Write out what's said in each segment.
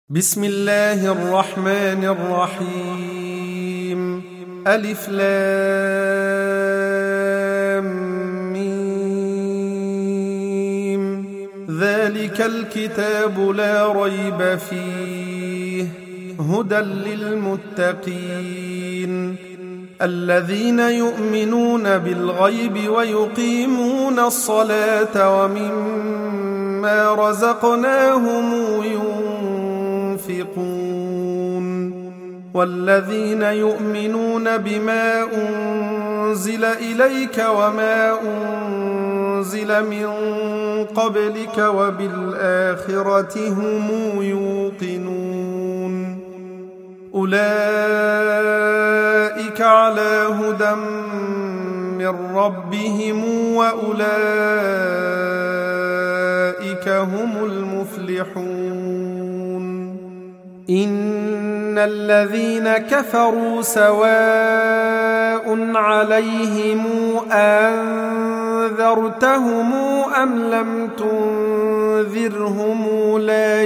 بسم الله الرحمن الرحيم. ألف لام ميم. ذلك الكتاب لا ريب فيه هدى للمتقين الذين يؤمنون بالغيب ويقيمون الصلاة ومما رزقناهم والذين يؤمنون بما أنزل إليك وما أنزل من قبلك وبالآخرة هم يوقنون أولئك على هدى من ربهم وأولئك هم المفلحون. إن الذين كفروا سواء عليهم أنذرتهم أم لم تنذرهم لا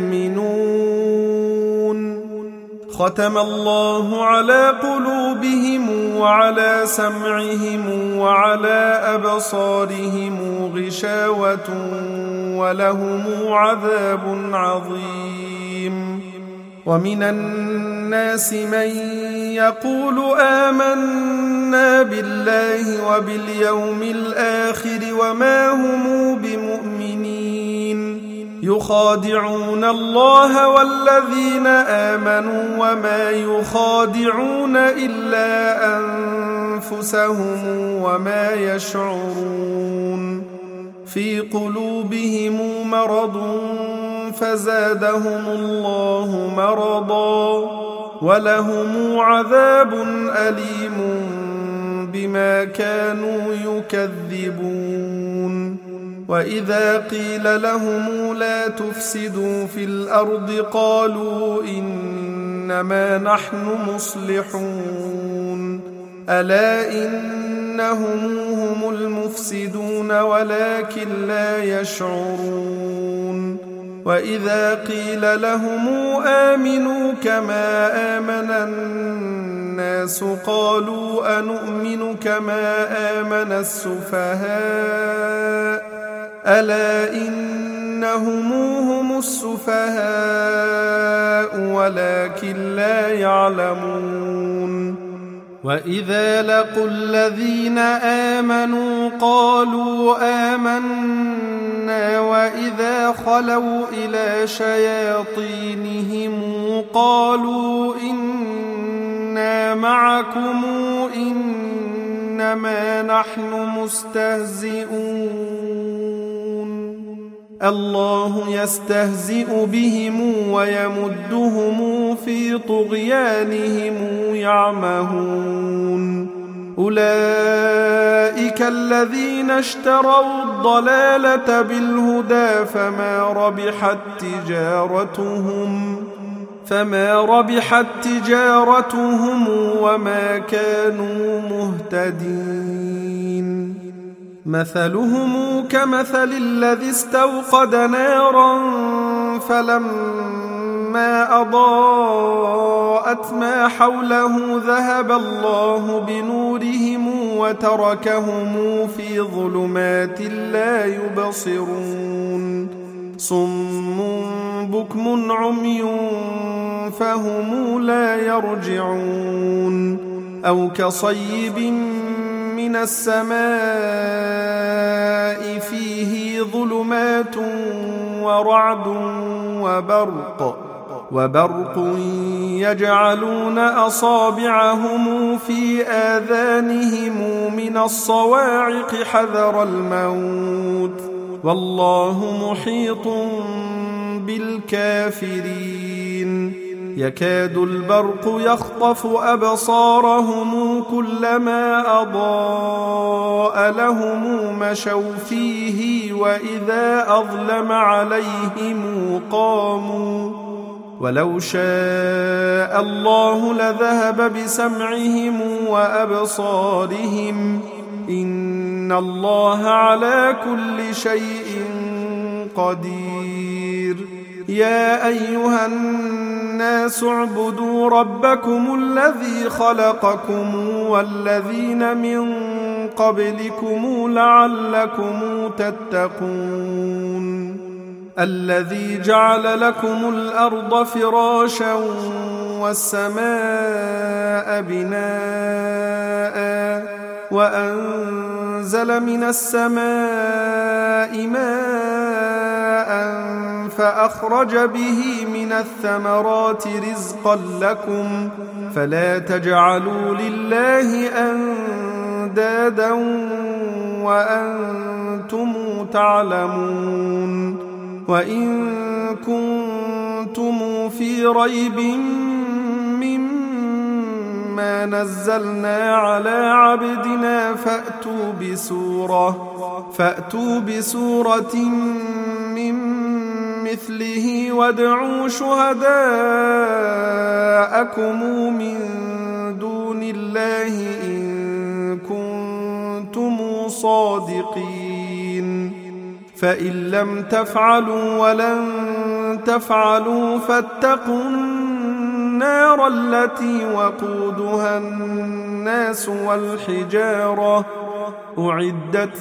يؤمنون. ختم الله على قلوبهم وعلى سمعهم وعلى أبصارهم غشاوة ولهم عذاب عظيم. ومن الناس من يقول آمنا بالله وباليوم الآخر وما هم بمؤمنين يخادعون الله والذين آمنوا وما يخادعون إلا أنفسهم وما يشعرون. في قلوبهم مرض فزادهم الله مرضا ولهم عذاب أليم بما كانوا يكذبون. وإذا قيل لهم لا تفسدوا في الأرض قالوا إنما نحن مصلحون ألا إنهم هم المفسدون ولكن لا يشعرون. وإذا قيل لهم آمنوا كما آمن الناس قالوا أنؤمن كما آمن السفهاء ألا إنهم هم السفهاء ولكن لا يعلمون. وإذا لقوا الذين آمنوا قالوا آمنا وإذا خلوا إلى شياطينهم قالوا إنا معكم إنما نحن مستهزئون. الله يستهزئ بهم ويمدهم في طغيانهم يعمهون. أولئك الذين اشتروا الضلالة بالهدى فما ربحت تجارتهم وما كانوا مهتدين. مثلهم كمثل الذي استوقد نارا فلما أضاءت ما حوله ذهب الله بنورهم وتركهم في ظلمات لا يبصرون. صم بكم عمي فهم لا يرجعون. أو كصيب من السماء فيه ظلمات ورعد وبرق يجعلون أصابعهم في آذانهم من الصواعق حذر الموت والله محيط بالكافرين. يكاد البرق يخطف أبصارهم كلما أضاء لهم مشوا فيه وإذا أظلم عليهم قاموا. ولو شاء الله لذهب بسمعهم وأبصارهم إن الله على كل شيء قدير. يا أيها الناس اعبدوا ربكم الذي خلقكم والذين من قبلكم لعلكم تتقون الذي جعل لكم الأرض فراشا والسماء بناء وأنزل من السماء ماء فأخرج به من الثمرات رزقا لكم فلا تجعلوا لله أندادا وأنتم تعلمون وإن كنتم في ريب مما نزلنا على عبدنا فأتوا بسورة من مثله وادعوا شهداءكم من دون الله إن كنتم صادقين فإن لم تفعلوا ولن تفعلوا فاتقوا النار التي وقودها الناس والحجارة أعدت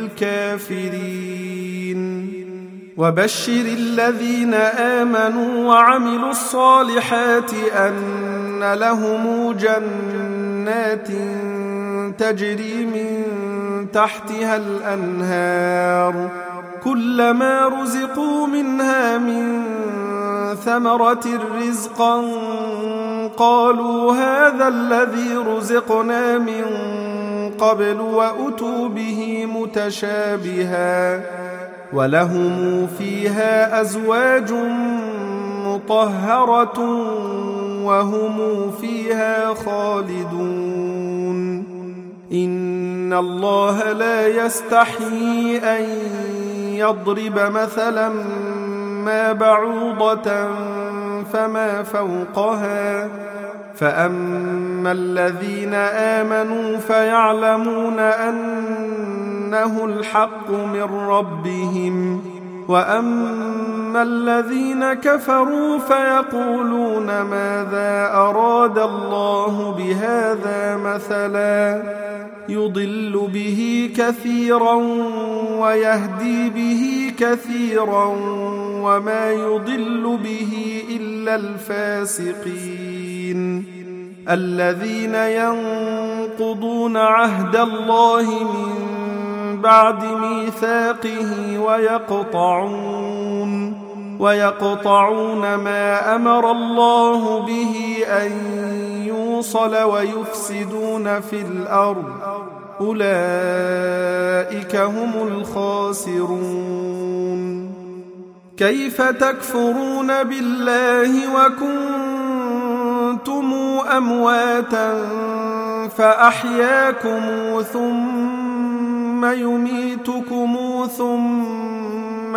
للكافرين وبشر الذين آمنوا وعملوا الصالحات أن لهم جنات تجري من تحتها الأنهار كلما رزقوا منها من ثمرة رزقا قالوا هذا الذي رزقنا من قبل وأتوا به متشابها ولهم فيها أزواج مطهرة وهم فيها خالدون إن الله لا يستحيي أن يضرب مثلا ما بعوضة فما فوقها فأما الذين آمنوا فيعلمون أنه الحق من ربهم وأما الذين كفروا فيقولون ماذا أراد الله بهذا مثلا يضل به كثيرا ويهدي به كثيرا وما يضل به إلا الفاسقين الذين ينقضون عهد الله من بعد ميثاقه ويقطعون ما أمر الله به أن يوصل ويفسدون في الأرض أولئك هم الخاسرون كيف تكفرون بالله وكنتم أمواتا فأحياكم ثم يميتكم ثم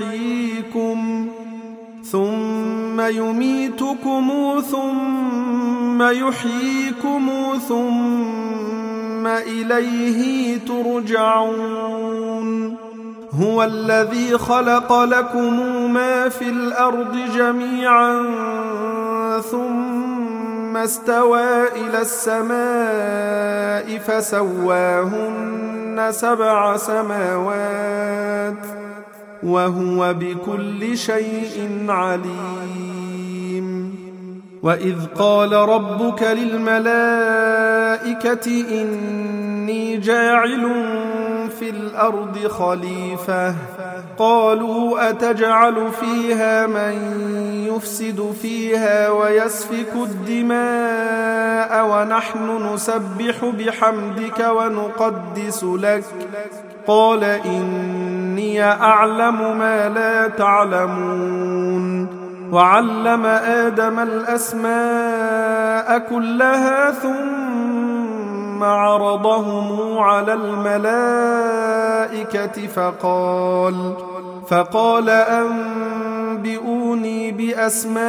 يحييكم ثم إليه ترجعون هو الذي خلق لكم ما في الأرض جميعا ثم استوى إلى السماء فسواهن 7 سماوات وهو بكل شيء عليم وإذ قال ربك للملائكة إني جاعل في الأرض خليفة قالوا أتجعل فيها من يفسد فيها ويسفك الدماء ونحن نسبح بحمدك ونقدس لك قال إني أعلم ما لا تعلمون وعلم آدم الأسماء كلها ثم عرضهم على الملائكة فقال أنبئوني بأسماء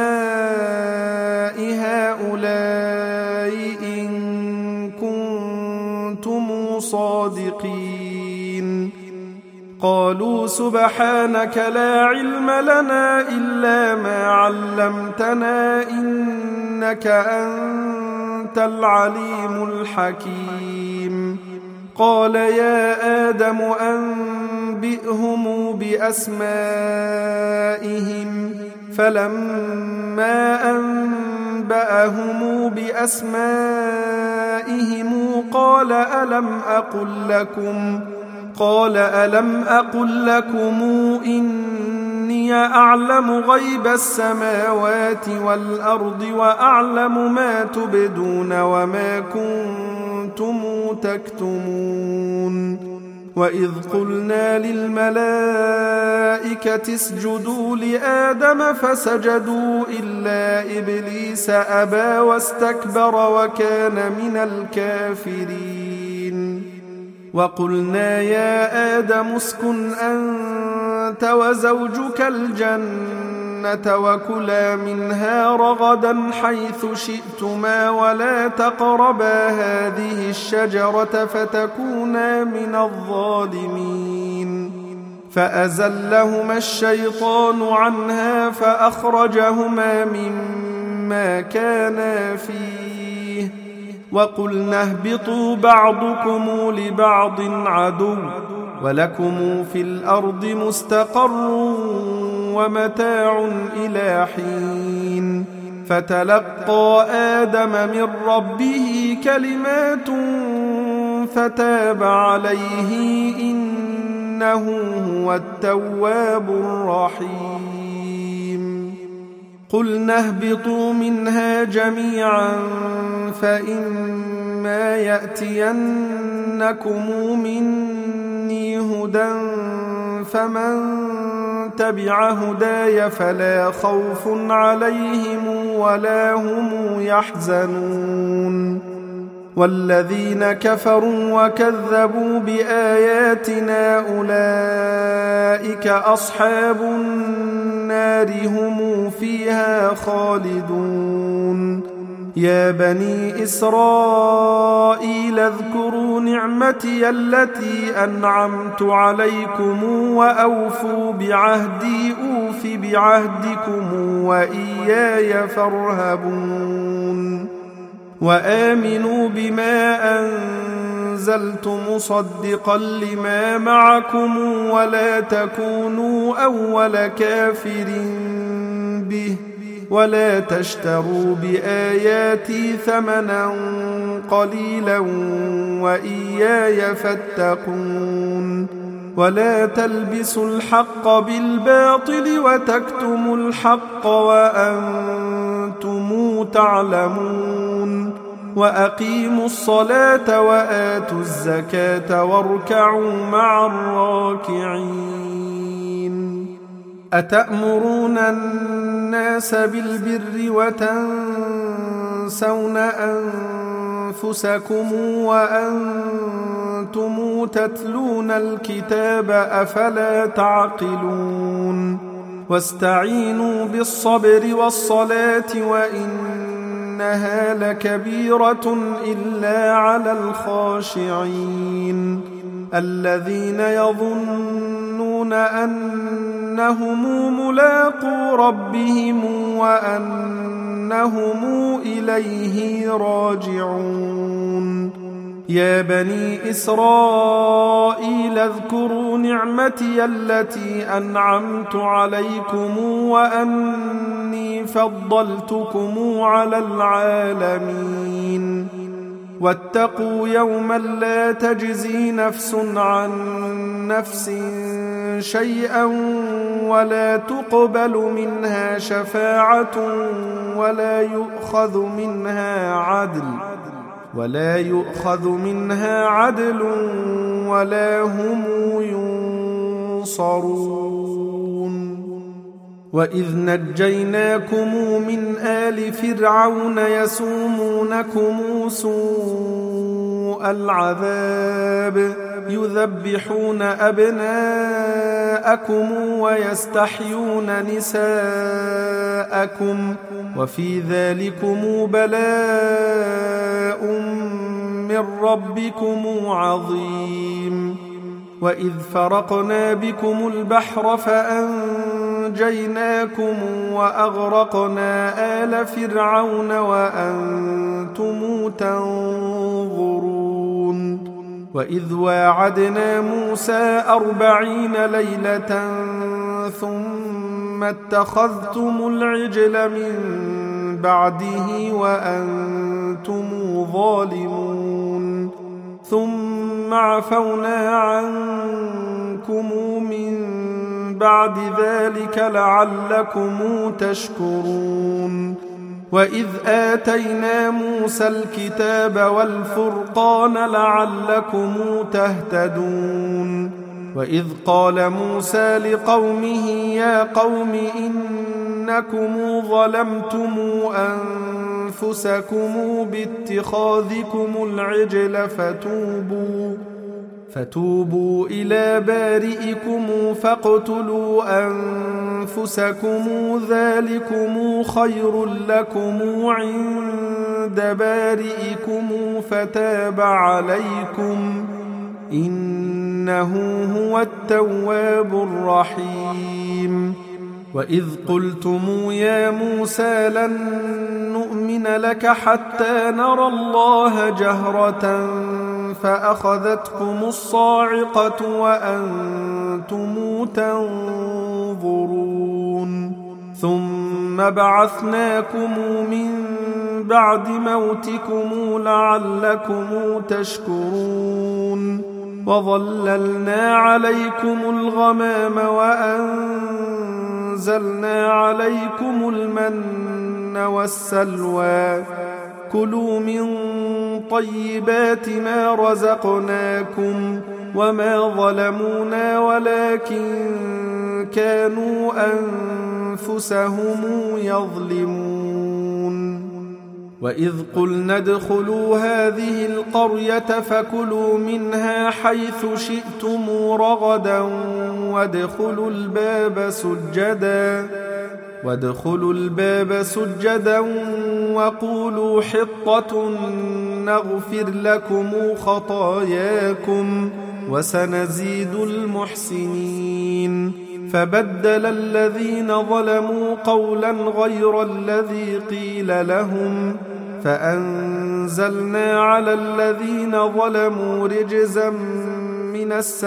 هؤلاء إن كنتم صادقين قالوا سبحانك لا علم لنا إلا ما علمتنا إنك أنت العليم الحكيم قال يا آدم أنبئهم بأسمائهم فلما أنبأهم بأسمائهم قال ألم أقل لكم إني أعلم غيب السماوات والأرض وأعلم ما تبدون وما كنتم تكتمون وإذ قلنا للملائكة اسجدوا لآدم فسجدوا إلا إبليس أبى واستكبر وكان من الكافرين وقلنا يا آدم اسكن أنت وزوجك الجنة وكلا منها رغدا حيث شئتما ولا تقربا هذه الشجرة فتكونا من الظالمين فأزلهما الشيطان عنها فأخرجهما مما كانا فيه وقلنا اهبطوا بعضكم لبعض عدو ولكم في الأرض مستقر ومتاع إلى حين فتلقى آدم من ربه كلمات فتاب عليه إنه هو التواب الرحيم قلنا اهبطوا منها جميعا فإما يأتينكم مني هدى فمن تبع هداي فلا خوف عليهم ولا هم يحزنون والذين كفروا وكذبوا بآياتنا أولئك أصحاب النار هم فيها خالدون يا بني إسرائيل اذكروا نعمتي التي أنعمت عليكم وأوفوا بعهدي أوف بعهدكم وإياي فارهبون وآمنوا بما أنزلت مصدقا لما معكم ولا تكونوا أول كافر به ولا تشتروا بآياتي ثمنا قليلا وإياي فاتقون ولا تلبسوا الحق بالباطل وتكتموا الحق وأنتم تعلمون وأقيموا الصلاة وآتوا الزكاة واركعوا مع الراكعين أتأمرون الناس بالبر وتنسون أنفسكم وأنتم تتلون الكتاب أفلا تعقلون واستعينوا بالصبر والصلاة وإنها لكبيرة إلا على الخاشعين الذين يظنون أنهم ملاقو ربهم وأنهم إليه راجعون يا بني إسرائيل اذكروا نعمتي التي أنعمت عليكم وأني فضلتكم على العالمين واتقوا يوما لا تجزي نفس عن نفس شيئا ولا تقبل منها شفاعة ولا يؤخذ منها عدل ولا هم ينصرون وإذ نجيناكم من آل فرعون يسومونكم سوء العذاب يذبحون أبناءكم ويستحيون نساءكم وفي ذلكم بلاء من ربكم عظيم وإذ فرقنا بكم البحر فأنجيناكم وأغرقنا آل فرعون وأنتم تنظرون وإذ واعدنا موسى 40 ليلة ثم اتخذتم العجل من بعده وأنتم ظالمون ثم عفونا عنكم من بعد ذلك لعلكم تشكرون وإذ آتينا موسى الكتاب والفرقان لعلكم تهتدون وإذ قال موسى لقومه يا قوم إنكم ظلمتم أنفسكم باتخاذكم العجل فتوبوا إلى بارئكم فاقتلوا أنفسكم ذلكم خير لكم عند بارئكم فتاب عليكم إنه هو التواب الرحيم وإذ قلتم يا موسى لن نؤمن لك حتى نرى الله جهرة فأخذتكم الصاعقة وأنتم تنظرون ثم بعثناكم من بعد موتكم لعلكم تشكرون وظللنا عليكم الغمام وأنزلنا عليكم المن والسلوى كلوا من طيبات ما رزقناكم وما ظلمونا ولكن كانوا أنفسهم يظلمون وإذ قلنا ادخلوا هذه القرية فكلوا منها حيث شئتم رغدا وادخلوا الباب سجدا وقولوا حطة نغفر لكم خطاياكم وسنزيد المحسنين فبدل الذين ظلموا قولا غير الذي قيل لهم فأنزلنا على الذين ظلموا رجزا من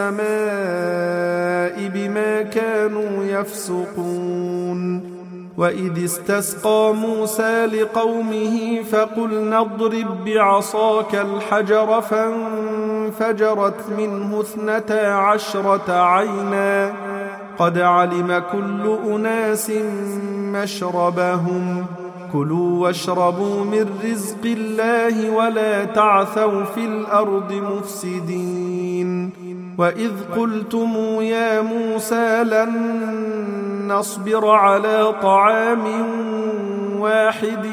السماء بما كانوا يفسقون وإذ استسقى موسى لقومه فقلنا اضرب بعصاك الحجر فانفجرت منه 12 عينا قد علم كل أناس مشربهم كلوا واشربوا من رزق الله ولا تعثوا في الأرض مفسدين وإذ قلتم يا موسى لن نصبر على طعام واحد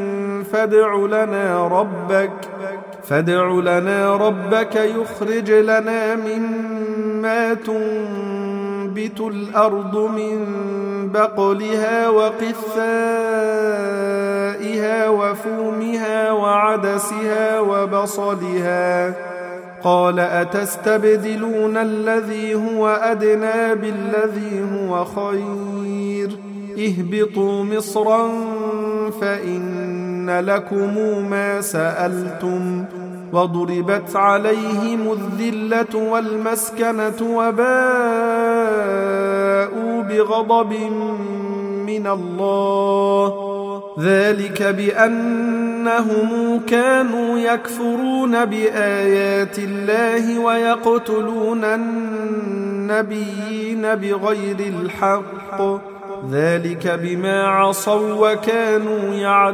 فادع لنا ربك يخرج لنا مما تنبت الأرض من بقلها وقثائها وفومها وعدسها وبصلها قال أتستبدلون الذي هو أدنى بالذي هو خير اهبطوا مصرا فإن لكم ما سألتم وضربت عليهم الذلة والمسكنة وباءوا بغضب من الله ذلك بأنهم كانوا يكفرون بآيات الله ويقتلون النبيين بغير الحق ذلك بما عصوا وكانوا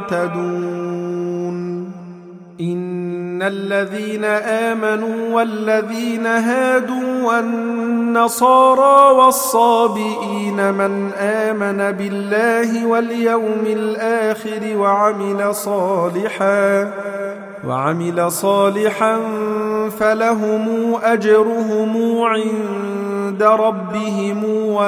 يعتدون إن الذين آمنوا والذين هادوا والنصارى والصابئين من آمن بالله واليوم الآخر وعمل صالحا فلهم أجرهم عند ربهم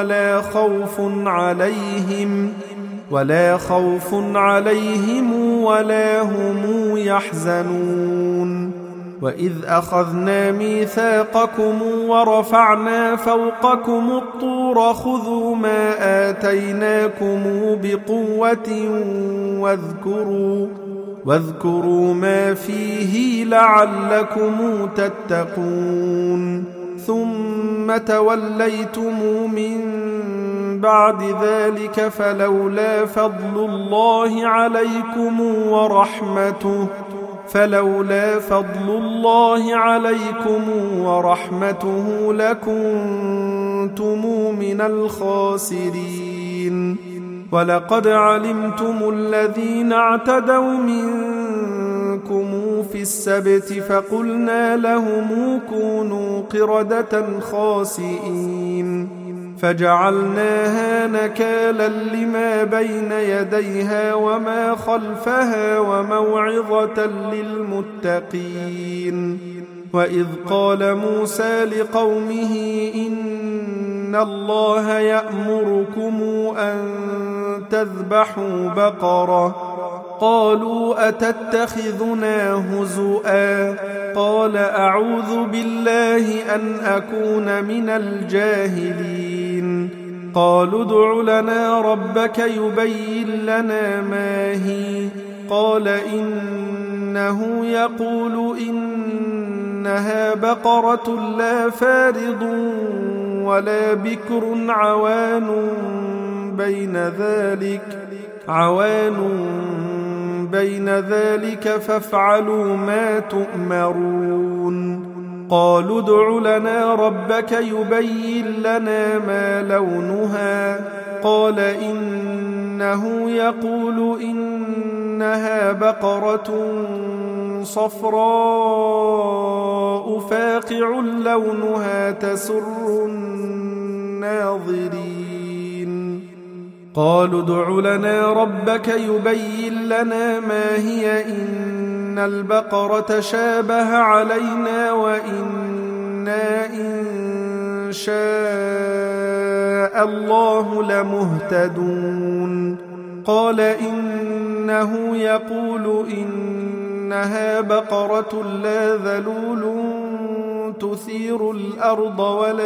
ولا خوف عليهم ولا هم يحزنون وإذ أخذنا ميثاقكم ورفعنا فوقكم الطور خذوا ما آتيناكم بقوة واذكروا ما فيه لعلكم تتقون ثم توليتم من بعد ذلك فلولا فضل الله عليكم ورحمته لكنتم من الخاسرين ولقد علمتم الذين اعتدوا منكم في السبت فقلنا لهم كونوا قردة خاسئين فجعلناها نكالا لما بين يديها وما خلفها وموعظة للمتقين وإذ قال موسى لقومه إن الله يأمركم أن تذبحوا بقرة قالوا أتتخذنا هزؤا قال أعوذ بالله أن أكون من الجاهلين قالوا ادع لنا ربك يبين لنا ما هي قال إنه يقول إنها بقرة لا فارض ولا بكر عوان بين ذلك فافعلوا ما تؤمرون قالوا ادع لنا ربك يبين لنا ما لونها قال إنه يقول إنها بقرة صفراء فاقع لونها تسر الناظرين قالوا ادع لنا ربك يبين لنا ما هي إن البقرة شابه علينا وإنا إن شاء الله لمهتدون قال إنه يقول إنها بقرة لا ذلول تثير الأرض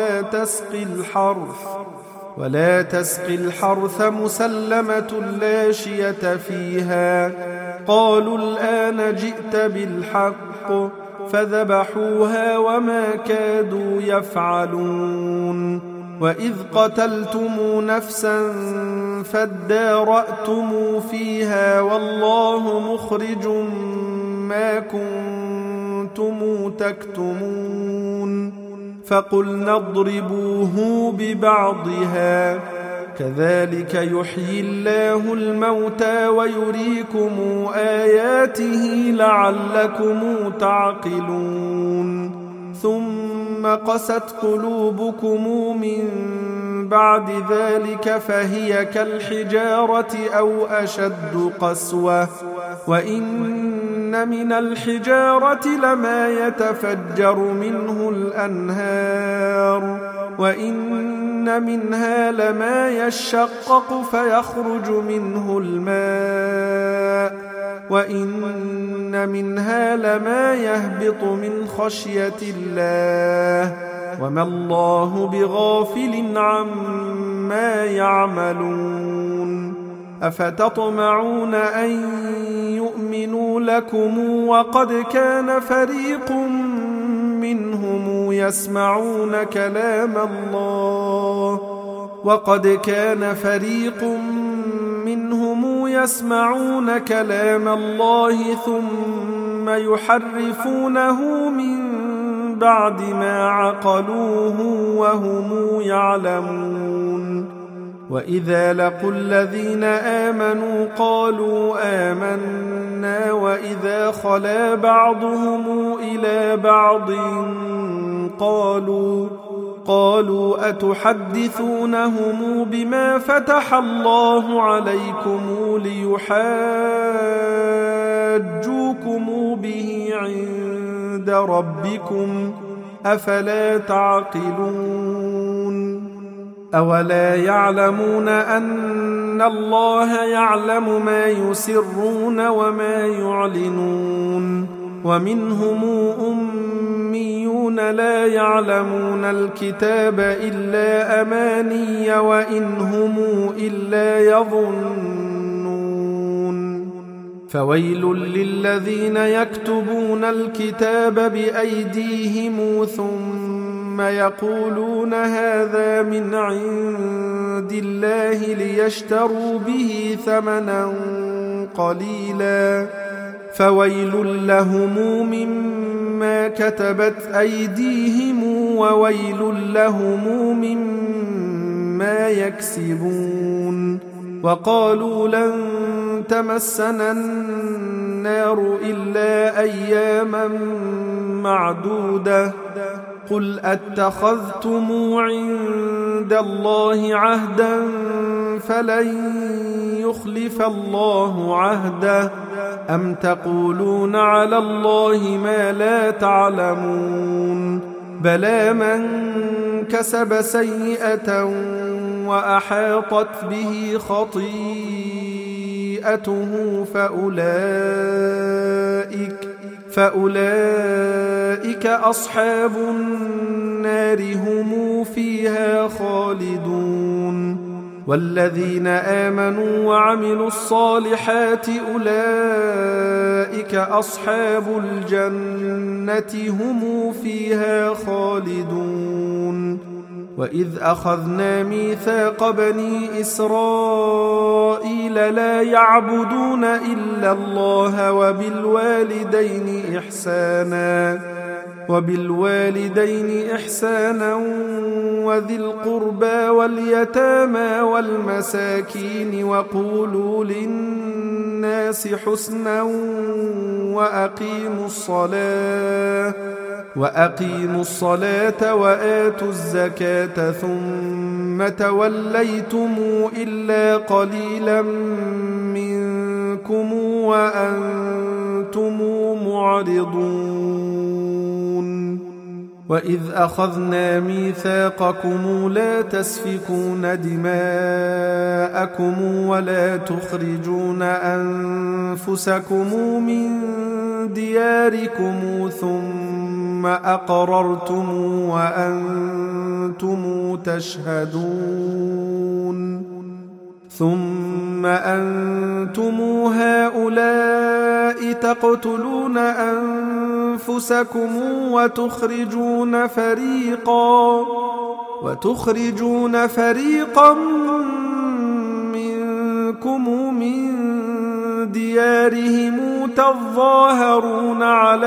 ولا تسقي الحرث مسلمة لا شية فيها قالوا الآن جئت بالحق فذبحوها وما كادوا يفعلون وإذ قتلتم نفسا فادارأتم فيها والله مخرج ما كنتم تكتمون فقلنا اضربوه ببعضها كذلك يحيي الله الموتى ويريكم آياته لعلكم تعقلون ثم قست قلوبكم من بعد ذلك فهي كالحجارة أو أشد قسوة وإن من الحجارة لما يتفجر منه الأنهار وإن منها لما يشقق فيخرج منه الماء وإن منها لما يهبط من خشية الله وما الله بغافل عما يعملون أفتطمعون أن يؤمنوا لكم وقد كان فريق منهم يسمعون كلام الله ثم يحرفونه من بعد ما عقلوه وهم يعلمون وإذا لقوا الذين آمنوا قالوا آمنا وإذا خلا بعضهم إلى بعض قالوا أتحدثونهم بما فتح الله عليكم ليحاجوكم به عند ربكم أفلا تعقلون أولا يعلمون أن الله يعلم ما يسرون وما يعلنون ومنهم أميون لا يعلمون الكتاب إلا أماني وإن هم إلا يظنون فويل للذين يكتبون الكتاب بأيديهم ثم يقولون هذا من عند الله ليشتروا به ثمنا قليلا فويل لهم مما كتبت أيديهم وويل لهم مما يكسبون وقالوا لن تمسنا النار إلا أياما معدودة قل أتخذتم عند الله عهدا فلن يخلف الله عهده أم تقولون على الله ما لا تعلمون بلى من كسب سيئة وأحاطت به خطيئته فأولئك أصحاب النار هم فيها خالدون والذين آمنوا وعملوا الصالحات أولئك أصحاب الجنة هم فيها خالدون وإذ أخذنا ميثاق بني إسرائيل لا يعبدون إلا الله وبالوالدين إحسانا وذي القربى واليتامى والمساكين وقولوا للناس حسنا وأقيموا الصلاة وآتوا الزكاة ثم توليتم إلا قليلا منكم وأنتم معرضون وإذ أخذنا ميثاقكم لا تسفكون دماءكم ولا تخرجون أنفسكم من دياركم ثم أقررتم وأنتم تشهدون ثم أنتم هؤلاء تقتلون أنفسكم وتخرجون فريقا منكم من ديارهم تظاهرون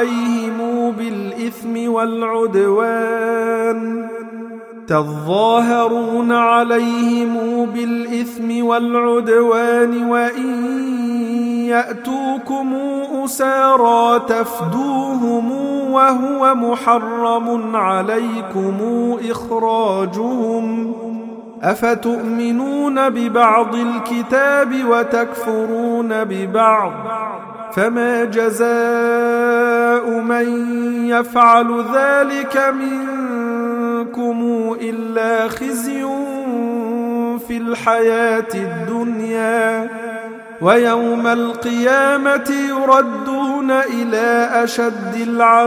عليهم بالإثم والعدوان وإن يأتوكم أسارى تفدوهم وهو محرم عليكم إخراجهم أفتؤمنون ببعض الكتاب وتكفرون ببعض فما جزاء من يفعل ذلك منكم إلا خزي في الحياة الدنيا ويوم القيامة يردون إلى أشد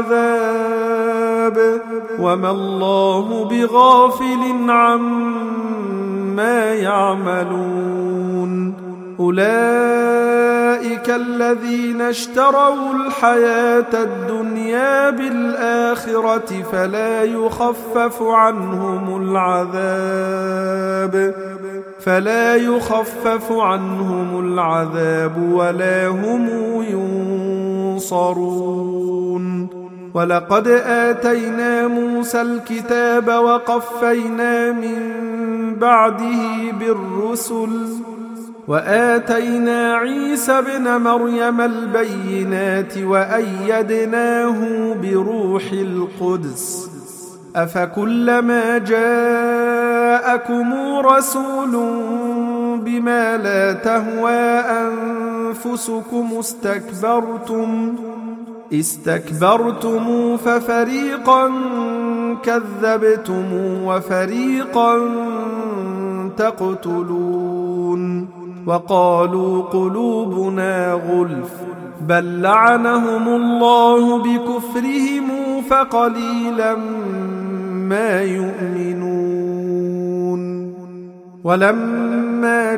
العذاب وما الله بغافل عما يعملون أولئك الذين اشتروا الحياة الدنيا بالآخرة فلا يخفف عنهم العذاب ولا هم ينصرون ولقد آتينا موسى الكتاب وقفينا من بعده بالرسل وآتينا عيسى ابن مريم البينات وأيدناه بروح القدس أفكلما جاءكم رسول بما لا تهوى أنفسكم استكبرتم ففريقا كذبتم وفريقا تقتلون وقالوا قلوبنا غلف بل لعنهم الله بكفرهم فقليلا ما يؤمنون ولما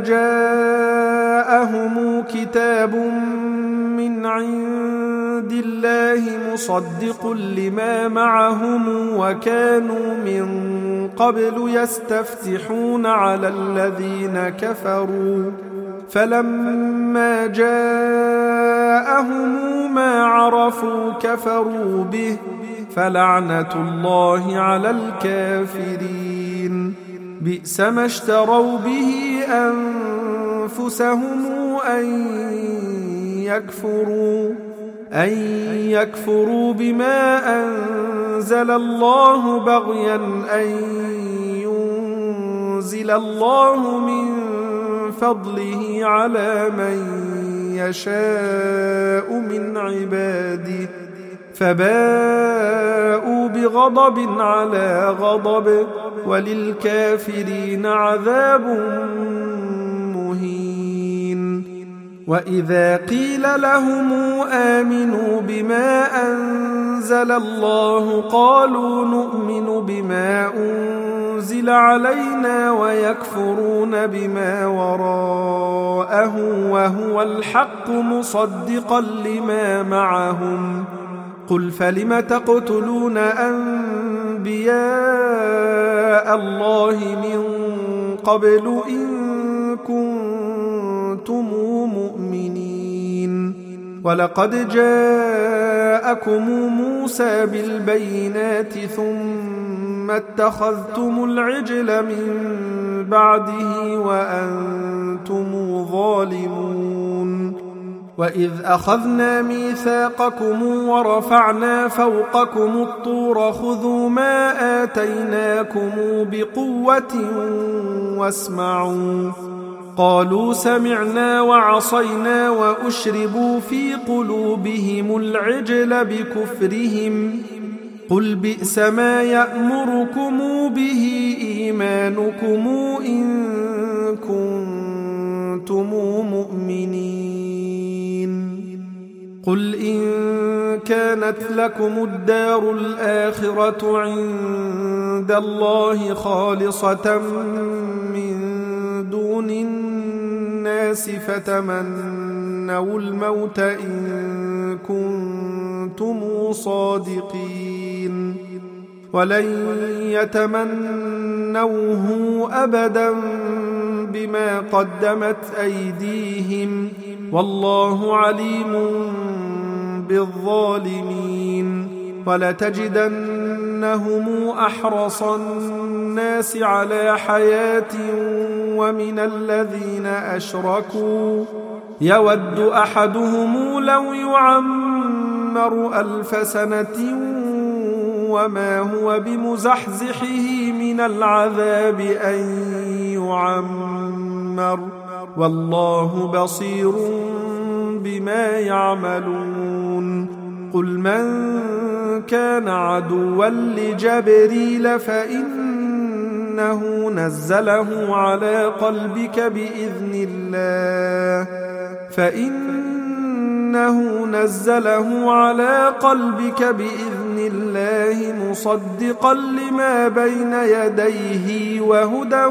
جاءهم كتاب من عند الله مصدق لما معهم وكانوا من قبل يستفتحون على الذين كفروا فلما جاءهم ما عرفوا كفروا به فلعنة الله على الكافرين بئس ما اشتروا به أنفسهم أن يكفروا بما أنزل الله بغيا أن ينزل الله من فضله على من يشاء من عباده فباءوا بغضب على غضب وللكافرين عذاب مهين وإذا قيل لهم آمنوا بما أنزل الله قالوا نؤمن بما أنزل علينا ويكفرون بما وراءه وهو الحق مصدقا لما معهم قل فلم تقتلون أنبياء الله من قبل إن كنتم مؤمنين ولقد جاءكم موسى بالبينات ثم اتخذتم العجل من بعده وأنتم ظالمون وإذ أخذنا ميثاقكم ورفعنا فوقكم الطور خذوا ما آتيناكم بقوة واسمعوا قالوا سمعنا وعصينا وأشربوا في قلوبهم العجل بكفرهم قل بئس ما يأمركم به إيمانكم إن كنتم مؤمنين قل إن كانت لكم الدار الآخرة عند الله خالصة من دون الناس فتمنوا الموت إن كنتم صادقين ولن يتمنوه أبدا بما قدمت أيديهم والله عليم بالظالمين ولتجدنهم أحرص الناس على حياة ومن الذين أشركوا يود أحدهم لو يعمر 1000 سنة وما هو بمزحزحه من العذاب أن يعمر والله بصير بما يعملون قل من كان عدوا لجبريل فإنه نزله على قلبك بإذن الله مصدقا لما بين يديه وهدى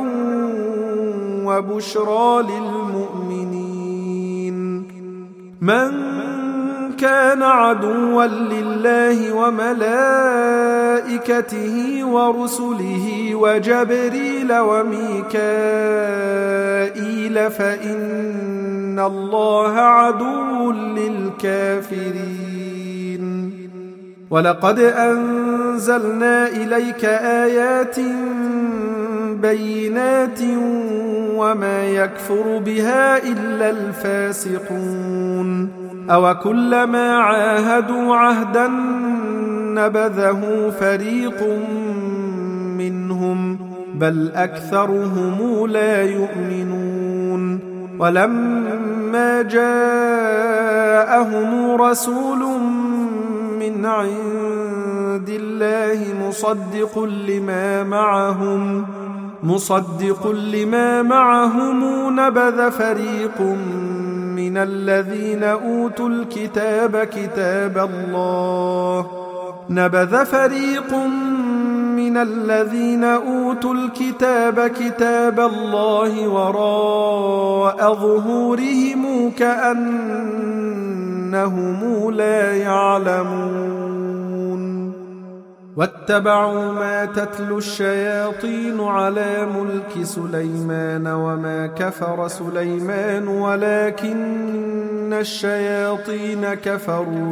وبشرى للمؤمنين من كان عدوا لله وملائكته ورسله وجبريل وميكائيل فإن الله عدو للكافرين ولقد أنزلنا إليك آيات بينات وما يكفر بها إلا الفاسقون أوكلما عاهدوا عهدا نبذه فريق منهم بل أكثرهم لا يؤمنون ولما جاءهم رسول من عند الله مصدق لما معهم مصدق لما معهم نبذ فريق من الذين أوتوا الكتاب كتاب الله وراء ظهورهم كأنهم لا يعلمون واتبعوا ما تتلو الشياطين على ملك سليمان وما كفر سليمان ولكن الشياطين كفروا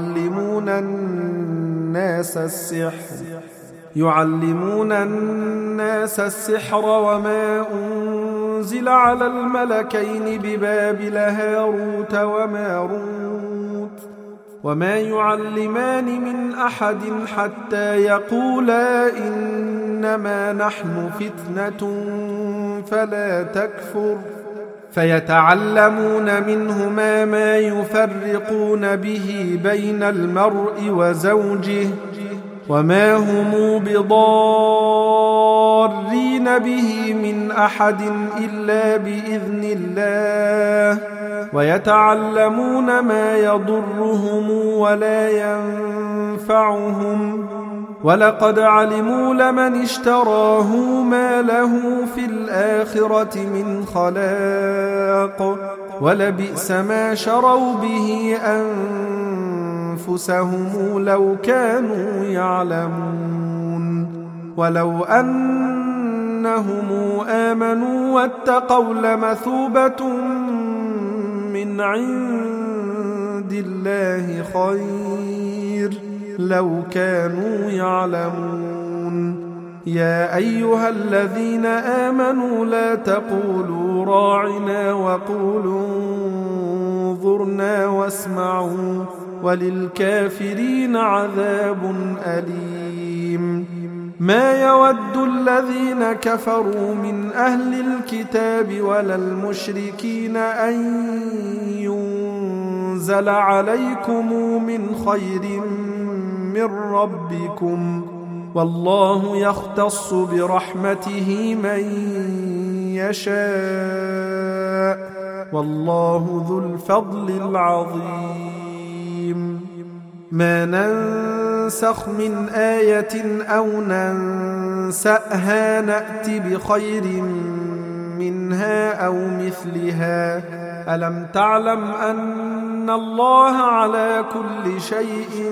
يعلمون الناس السحر وما أنزل على الملكين ببابل هاروت وماروت وما يعلمان من أحد حتى يقولا إنما نحن فتنة فلا تكفر فيتعلمون منهما ما يفرقون به بين المرء وزوجه وما هم بضارين به من أحد إلا بإذن الله ويتعلمون ما يضرهم ولا ينفعهم ولقد علموا لمن اشتراه ما له في الآخرة من خلاق ولبئس ما شروا به أنفسهم لو كانوا يعلمون ولو أنهم آمنوا واتقوا لمثوبة من عند الله خير لو كانوا يعلمون يا أيها الذين آمنوا لا تقولوا راعنا وقولوا انظرنا واسمعوا وللكافرين عذاب أليم ما يود الذين كفروا من أهل الكتاب ولا المشركين أن ينزل عليكم من خير من ربكم والله يختص برحمته من يشاء والله ذو الفضل العظيم ما ننسخ من آية أو ننسأها نأت بخير منها أو مثلها ألم تعلم أن الله على كل شيء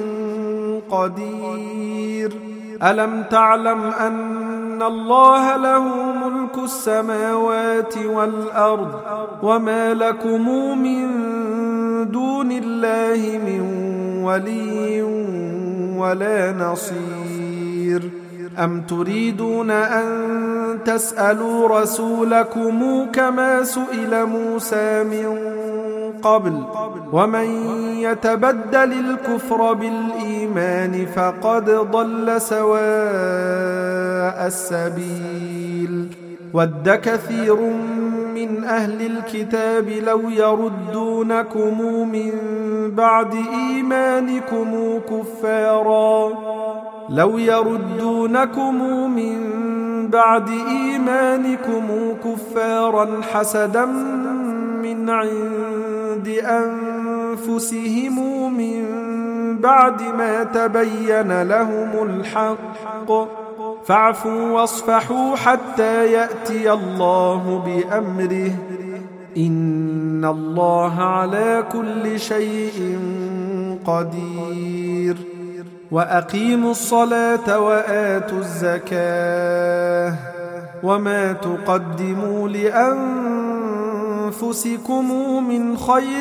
قدير ألم تعلم أن الله له ملك السماوات والأرض وما لكم من دون الله من ولي ولا نصير أم تريدون أن تسألوا رسولكم كما سئل موسى من قبل ومن يتبدل الكفر بالإيمان فقد ضل سواء السبيل ود كثير من أهل الكتاب لو يردونكم من بعد إيمانكم كفارا حسدا من عند أنفسهم من بعد ما تبين لهم الحق فاعفوا واصفحوا حتى يأتي الله بأمره إن الله على كل شيء قدير وأقيموا الصلاة وآتوا الزكاة وما تقدموا لأنفسكم من خير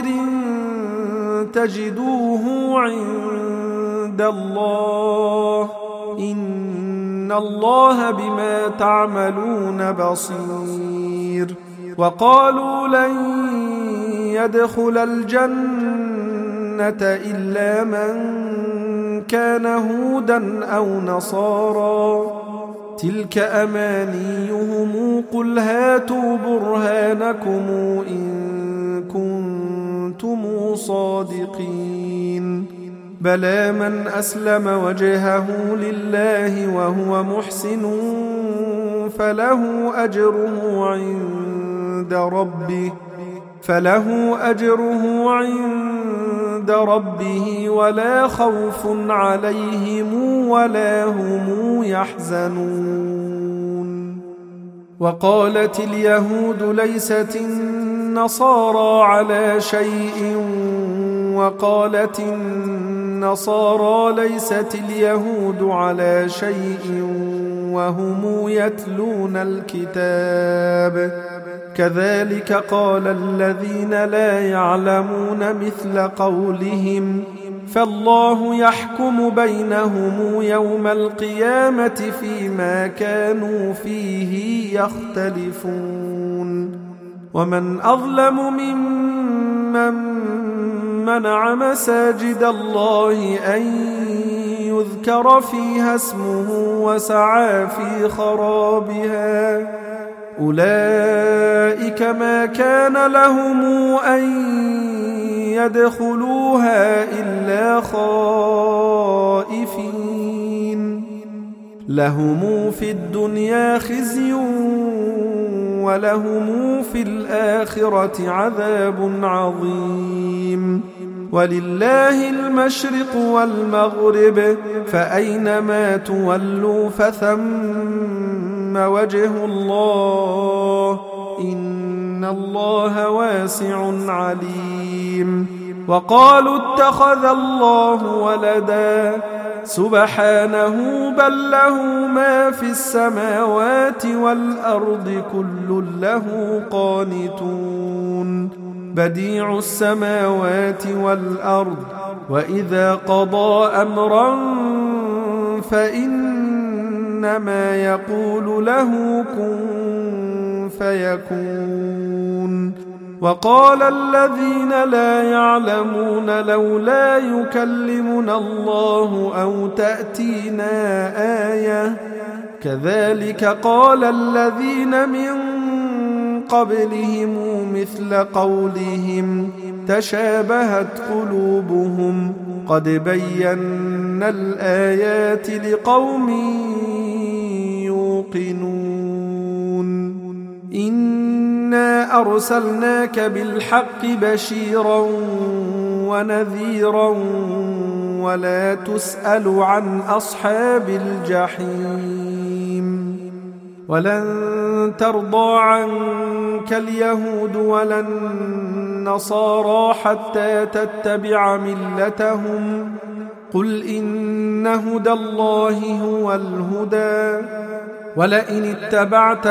تجدوه عند الله إن الله بما تعملون بصير وقالوا لن يدخل الجنة إلا من كان هودا أو نصارى تلك أمانيهم قل هاتوا برهانكم إن كنتم صادقين بلى من أسلم وجهه لله وهو محسن فله أجره عند ربه ولا خوف عليهم ولا هم يحزنون. وقالت اليهود ليست النصارى على شيء وقالت النصارى ليست اليهود على شيء وهم يتلون الكتاب كذلك قال الذين لا يعلمون مثل قولهم فالله يحكم بينهم يوم القيامة فيما كانوا فيه يختلفون. ومن أظلم ممن منع مساجد الله أن يذكر فيها اسمه وسعى في خرابها أولئك ما كان لهم أن يدخلوها إلا خائفين لهم في الدنيا خزي ولهم في الآخرة عذاب عظيم. ولله المشرق والمغرب فأينما تولوا فثم وجه الله إن الله واسع عليم. وقالوا اتخذ الله ولدا سبحانه بل له ما في السماوات والأرض كل له قانتون بديع السماوات والأرض وإذا قضى أمرا فإنما يقول له كن فيكون. وقال الذين لا يعلمون لولا يكلمنا الله أو تأتينا آية كذلك قال الذين من قبلهم مثل قولهم تشابهت قلوبهم قد بينا الآيات لقوم يوقنون. إنا أرسلناك بالحق بشيرا ونذيرا ولا تسأل عن أصحاب الجحيم. ولن ترضى عنك اليهود ولا النصارى حتى تتبع ملتهم قل إن هدى الله هو الهدى ولئن اتبعت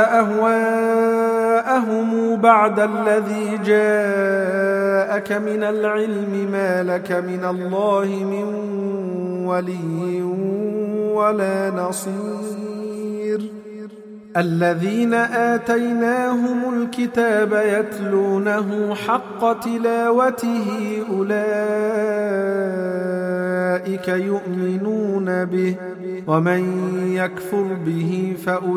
أهواءهم بعد الذي جاءك من العلم ما لك من الله من ولي ولا نصير. الذين آتيناهم الكتاب يتلونه حق تلاوته أولئك يؤمنون به ومن يكفر به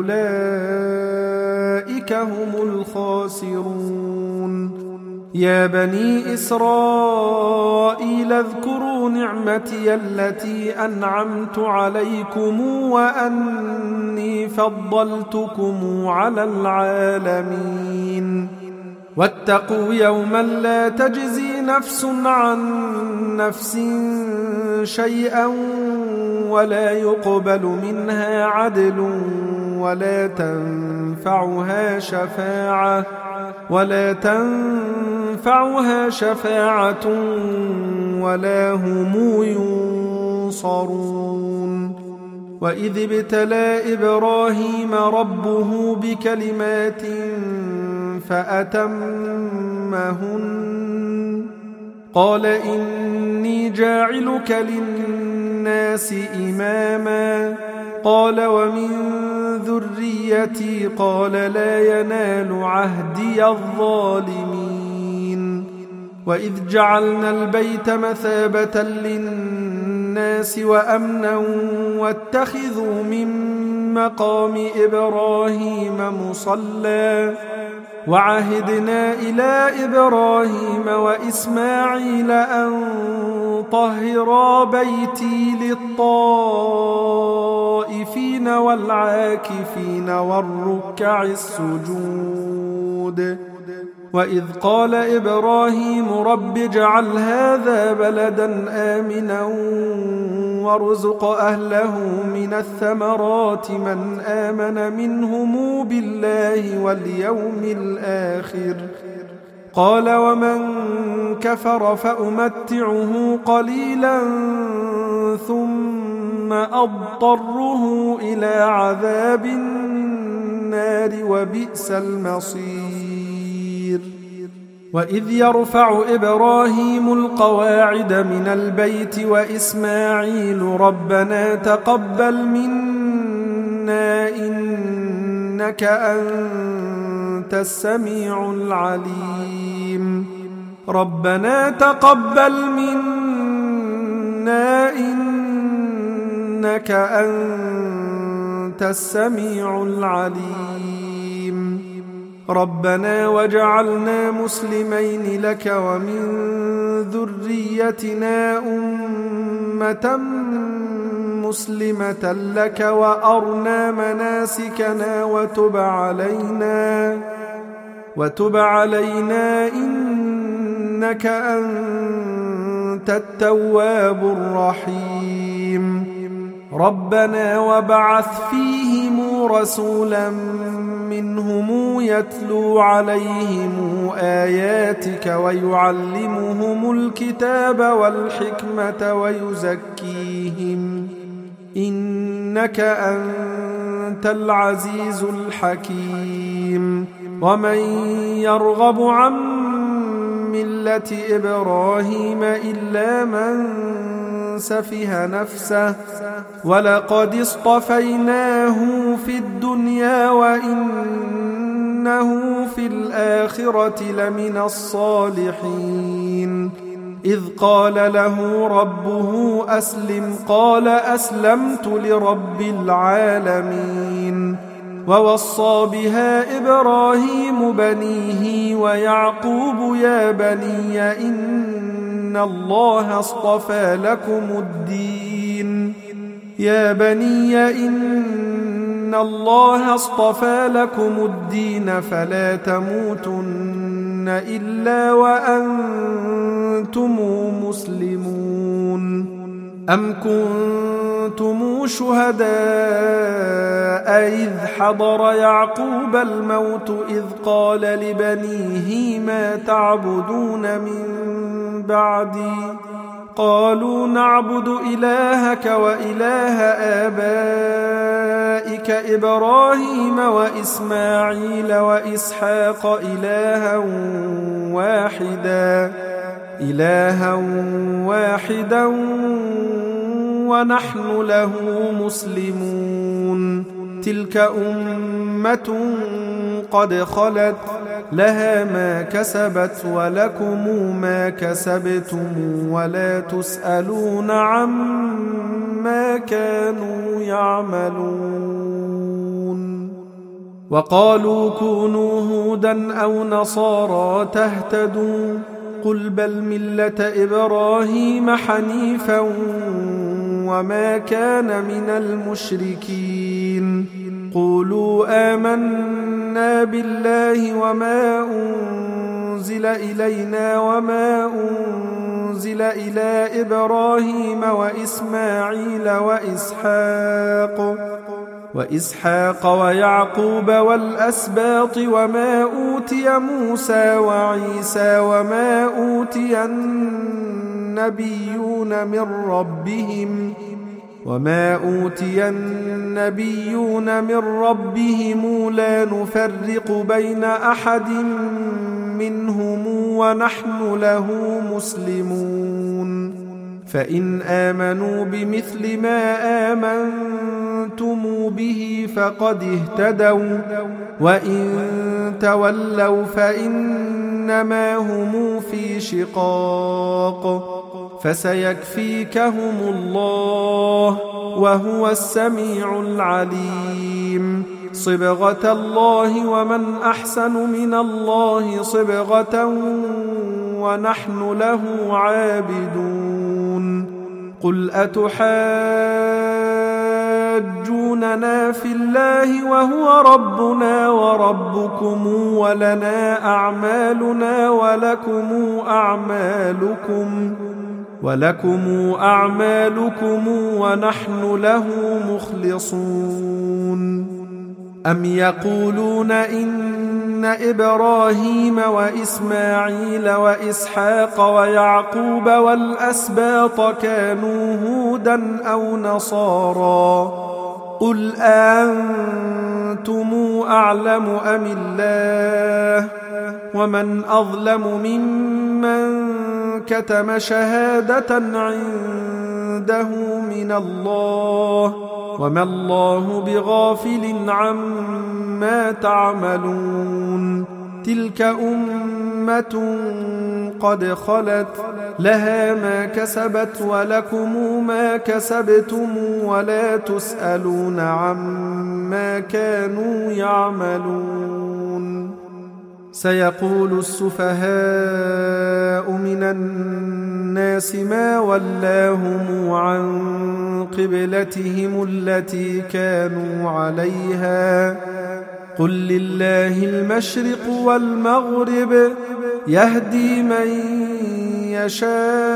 فأولئك هم الخاسرون. يا بني إسرائيل اذكروا نعمتي التي أنعمت عليكم وأني فضلتكم على العالمين. واتقوا يوما لا تجزي نفس عن نفس شيئا ولا يقبل منها عدل ولا تنفعها شفاعة ولا هم ينصرون. وإذ ابتلى إبراهيم ربه بكلمات فأتمهن قال إني جاعلك للناس إماما قال ومن ذريتي قال لا ينال عهدي الظالمين. وإذ جعلنا البيت مثابة للناس وأمنا واتخذوا من مقام إبراهيم مصلى وعهدنا إلى إبراهيم وإسماعيل أن طهرا بيتي للطائفين والعاكفين والركع السجود وإذ قال إبراهيم رب اجعل هذا بلدا آمنا وارزق أهله من الثمرات من آمن منهم بالله واليوم الآخر قال ومن كفر فأمتعه قليلا ثم أضطره إلى عذاب النار وبئس المصير وإذ يرفع إبراهيم القواعد من البيت وإسماعيل ربنا تقبل منا إنك أنت السميع العليم ربنا تقبل منا إنك أنت السميع العليم ربنا وجعلنا مسلمين لك ومن ذريتنا أمة مسلمة لك وأرنا مناسكنا وتب علينا إنك أنت التواب الرحيم ربنا وابعث فيهم رسولا منهم يتلو عليهم آياتك ويعلمهم الكتاب والحكمة ويزكيهم إنك أنت العزيز الحكيم ومن يرغب عن ملة إبراهيم إلا من سفه نفسه ولقد اصطفيناه في الدنيا وإنه في الآخرة لمن الصالحين إذ قال له ربه أسلم قال أسلمت لرب العالمين ووصى بها إبراهيم بنيه ويعقوب يا بني إن الله اصطفى لكم الدين فلا تموتن إلا وأنتم مسلمون أم كنتم شهداء إذ حضر يعقوب الموت إذ قال لبنيه ما تعبدون من بعدي قالوا نعبد إلهك وإله آبائك إبراهيم وإسماعيل وإسحاق إلها واحدا ونحن له مسلمون تلك أمة قد خلت لها ما كسبت ولكم ما كسبتم ولا تسألون عما كانوا يعملون وقالوا كونوا هودا أو نصارى تهتدوا قل بل ملة إبراهيم حنيفا وما كان من المشركين قولوا آمنا بالله وما أنزل إلينا وما أنزل إلى إبراهيم وإسماعيل وإسحاق ويعقوب والأسباط وما أوتي موسى وعيسى وما أوتي النبيون من ربهم لا نفرق بين أحد منهم ونحن له مسلمون فإن آمنوا بمثل ما آمنتم به فقد اهتدوا وإن تولوا فإنما هم في شقاق فسيكفيكهم الله وهو السميع العليم صبغة الله ومن أحسن من الله صبغة ونحن له عابدون قل أتحاجوننا في الله وهو ربنا وربكم ولنا أعمالنا ولكم أعمالكم ونحن له مخلصون أم يقولون إن إبراهيم وإسماعيل وإسحاق ويعقوب والأسباط كانوا هودا أو نصارى قل أنتم أعلم أم الله ومن أظلم ممن كتم شهادة عنده من الله وما الله بغافل عما تعملون تلك أمة قد خلت لها ما كسبت ولكم ما كسبتم ولا تسألون عما كانوا يعملون سيقول السفهاء من الناس ما ولاهم عن قبلتهم التي كانوا عليها قل لله المشرق والمغرب يهدي من يشاء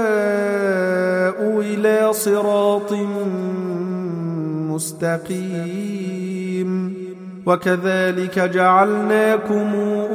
إلى صراط مستقيم وكذلك جعلناكم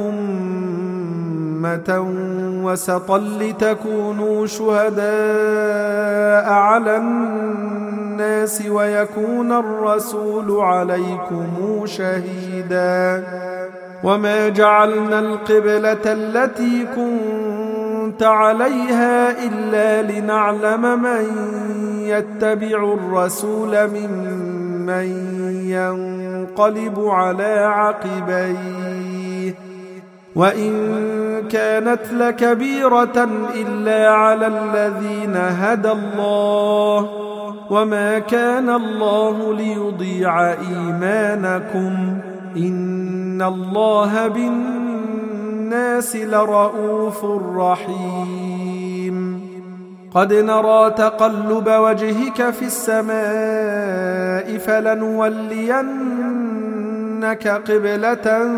أمة وسطا لتكونوا شهداء على الناس ويكون الرسول عليكم شهيدا وما جعلنا القبلة التي كنت عليها إلا لنعلم من يتبع الرسول ممن ينقلب على عقبيه وإن كانت لكبيرة إلا على الذين هدى الله وما كان الله ليضيع إيمانكم إن الله بالناس لرؤوف رحيم قد نرى تقلب وجهك في السماء فلنولينك قبلة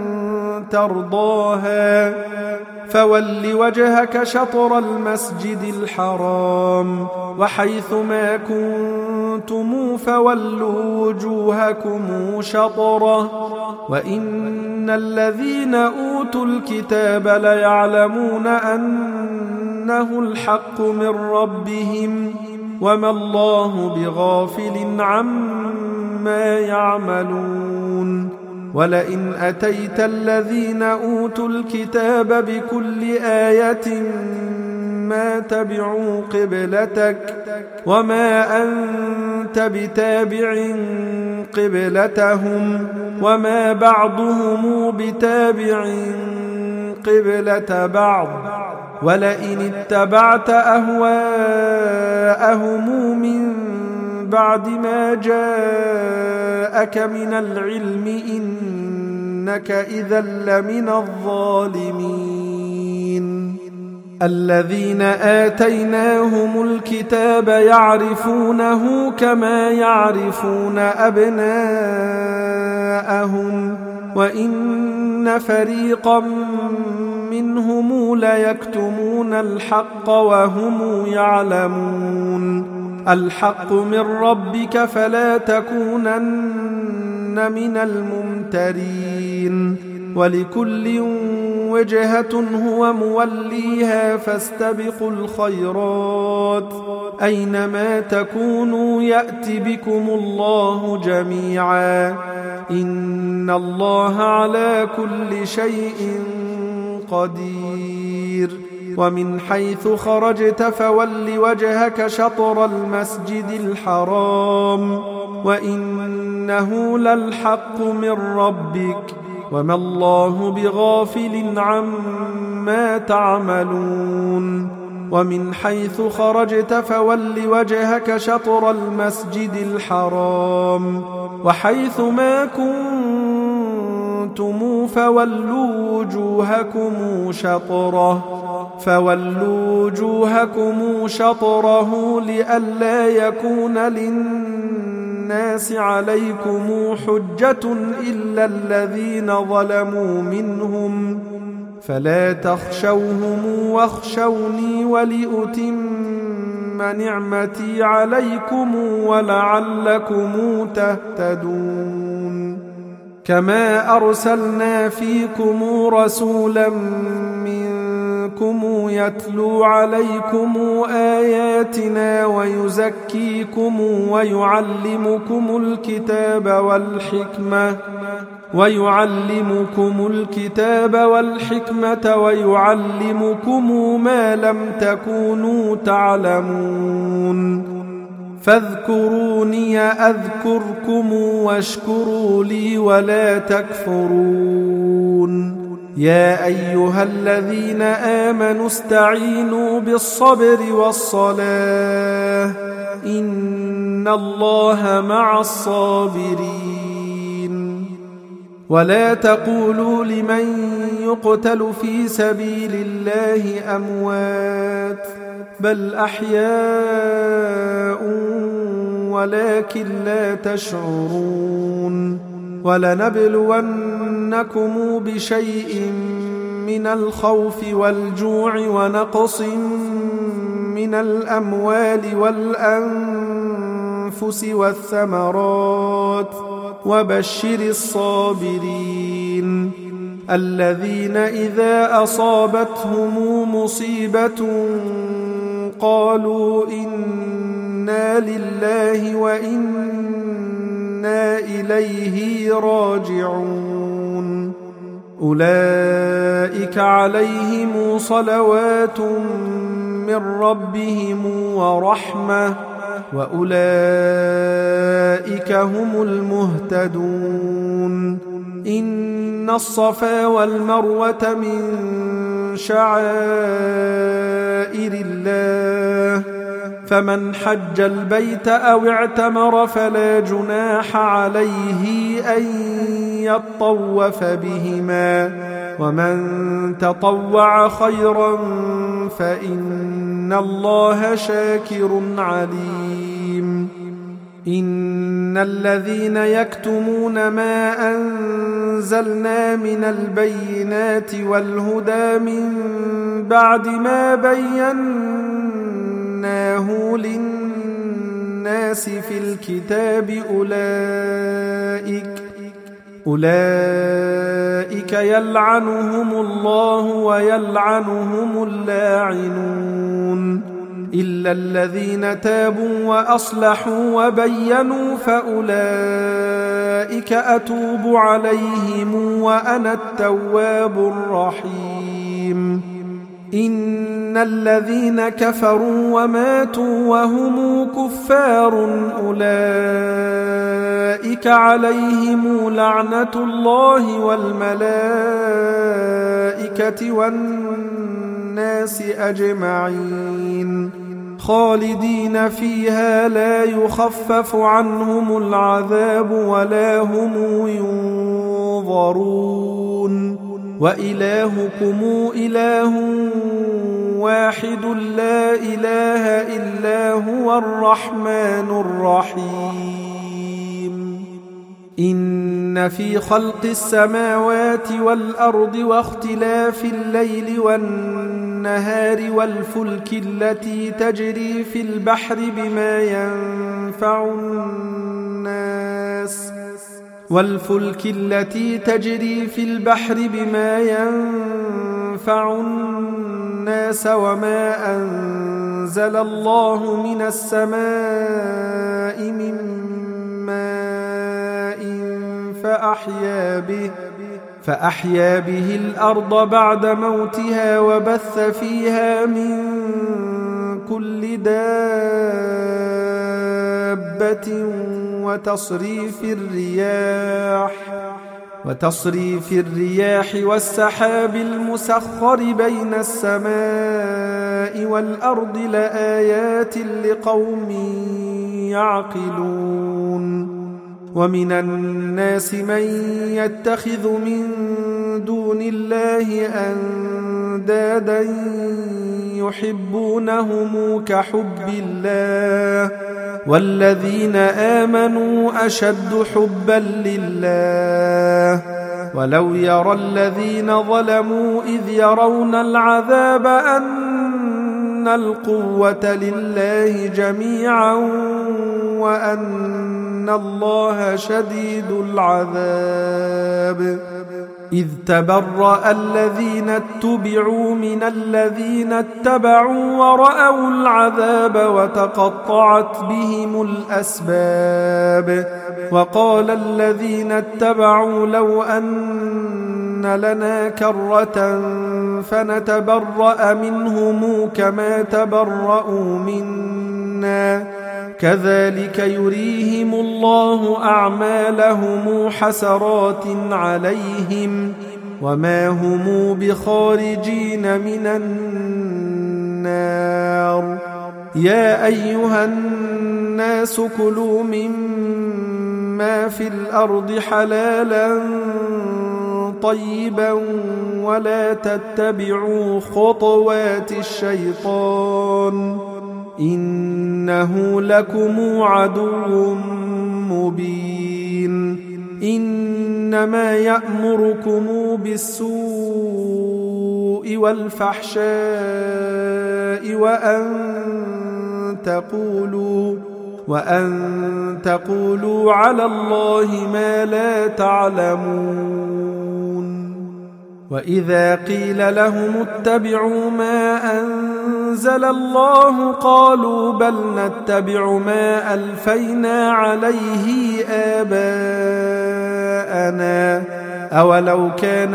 ترضاها فول وجهك شطر المسجد الحرام وحيث ما كنتم فولوا وجوهكم شطره وإن الذين أوتوا الكتاب ليعلمون أنه الحق من ربهم وما الله بغافل عما يعملون ولئن أتيت الذين أوتوا الكتاب بكل آية ما تبعوا قبلتك وما أنت بتابع قبلتهم وما بعضهم بتابع قبلة بعض ولئن اتبعت أهواءهم من بعد ما جاءك من العلم إنك إذا لمن الظالمين الذين آتيناهم الكتاب يعرفونه كما يعرفون أبناءهم وإن فريقا منهم ليكتمون الحق وهم يعلمون الحق من ربك فلا تكونن من الممترين ولكل وجهة هو موليها فاستبقوا الخيرات أينما تكونوا يأت بكم الله جميعا إن الله على كل شيء قدير ومن حيث خرجت فول وجهك شطر المسجد الحرام وإنه للحق من ربك وما الله بغافل عما تعملون ومن حيث خرجت فول وجهك شطر المسجد الحرام وحيث ما كنت كنتم فولوا وجوهكم شطره لئلا يكون للناس عليكم حجة إلا الذين ظلموا منهم فلا تخشوهم واخشوني ولأتم نعمتي عليكم ولعلكم تهتدون. كما أرسلنا فيكم رسولا منكم يتلو عليكم آياتنا ويزكيكم ويعلمكم الكتاب والحكمة ويعلمكم ما لم تكونوا تعلمون. فاذكروني أذكركم واشكروا لي ولا تكفرون. يا أيها الذين آمنوا استعينوا بالصبر والصلاة إن الله مع الصابرين. ولا تقولوا لمن يقتل في سبيل الله أموات بل أحياء ولكن لا تشعرون. ولنبلونكم بشيء من الخوف والجوع ونقص من الأموال والأنفس والثمرات وبشر الصابرين الذين إذا أصابتهم مصيبة قالوا إنا لله وإنا إليه راجعون. أولئك عليهم صلوات من ربهم ورحمة وأولئك هم المهتدون. إن الصفا والمروة من شعائر الله فمن حج البيت أو اعتمر فلا جناح عليه أن يطوف بهما ومن تطوع خيرا فإن الله شاكر عليم. إن الذين يكتمون ما أنزلنا من البينات والهدى من بعد ما بيناه للناس في الكتاب أولئك يلعنهم الله ويلعنهم اللاعنون إلا الذين تابوا وأصلحوا وبينوا فأولئك أتوب عليهم وأنا التواب الرحيم. إن الذين كفروا وماتوا وهم كفار أولئك عليهم لعنة الله والملائكة والناس أجمعين خالدين فيها لا يخفف عنهم العذاب ولا هم ينظرون. وإلهكم إله واحد لا إله إلا هو الرحمن الرحيم. إن في خلق السماوات والأرض واختلاف الليل والنهار والفلك التي تجري في البحر بما ينفع الناس وما أنزل الله من السماء من ماء فأحيا به الأرض بعد موتها وبث فيها من كل دابة وتصريف الرياح والسحاب المسخر بين السماء والأرض لآيات لقوم يعقلون. ومن الناس من يتخذ من دون الله أندادا يحبونهم كحب الله والذين آمنوا أشد حبا لله ولو يرى الذين ظلموا إذ يرون العذاب أن القوة لله جميعا وأن الله شديد العذاب إذ تبرأ الذين اتبعوا من الذين اتبعوا ورأوا العذاب وتقطعت بهم الأسباب وقال الذين اتبعوا لو أن لنا كرة فنتبرأ منهم كما تبرأوا منا كذلك يريهم الله أعمالهم حسرات عليهم وما هم بخارجين من النار يا أيها الناس كلوا مما في الأرض حلالا طيبا ولا تتبعوا خطوات الشيطان إنه لكم عدو مبين إنما يأمركم بالسوء والفحشاء وأن تقولوا على الله ما لا تعلمون وإذا قيل لهم اتبعوا ما أنزل الله قالوا بل نتبع ما ألفينا عليه آباءنا أولو كان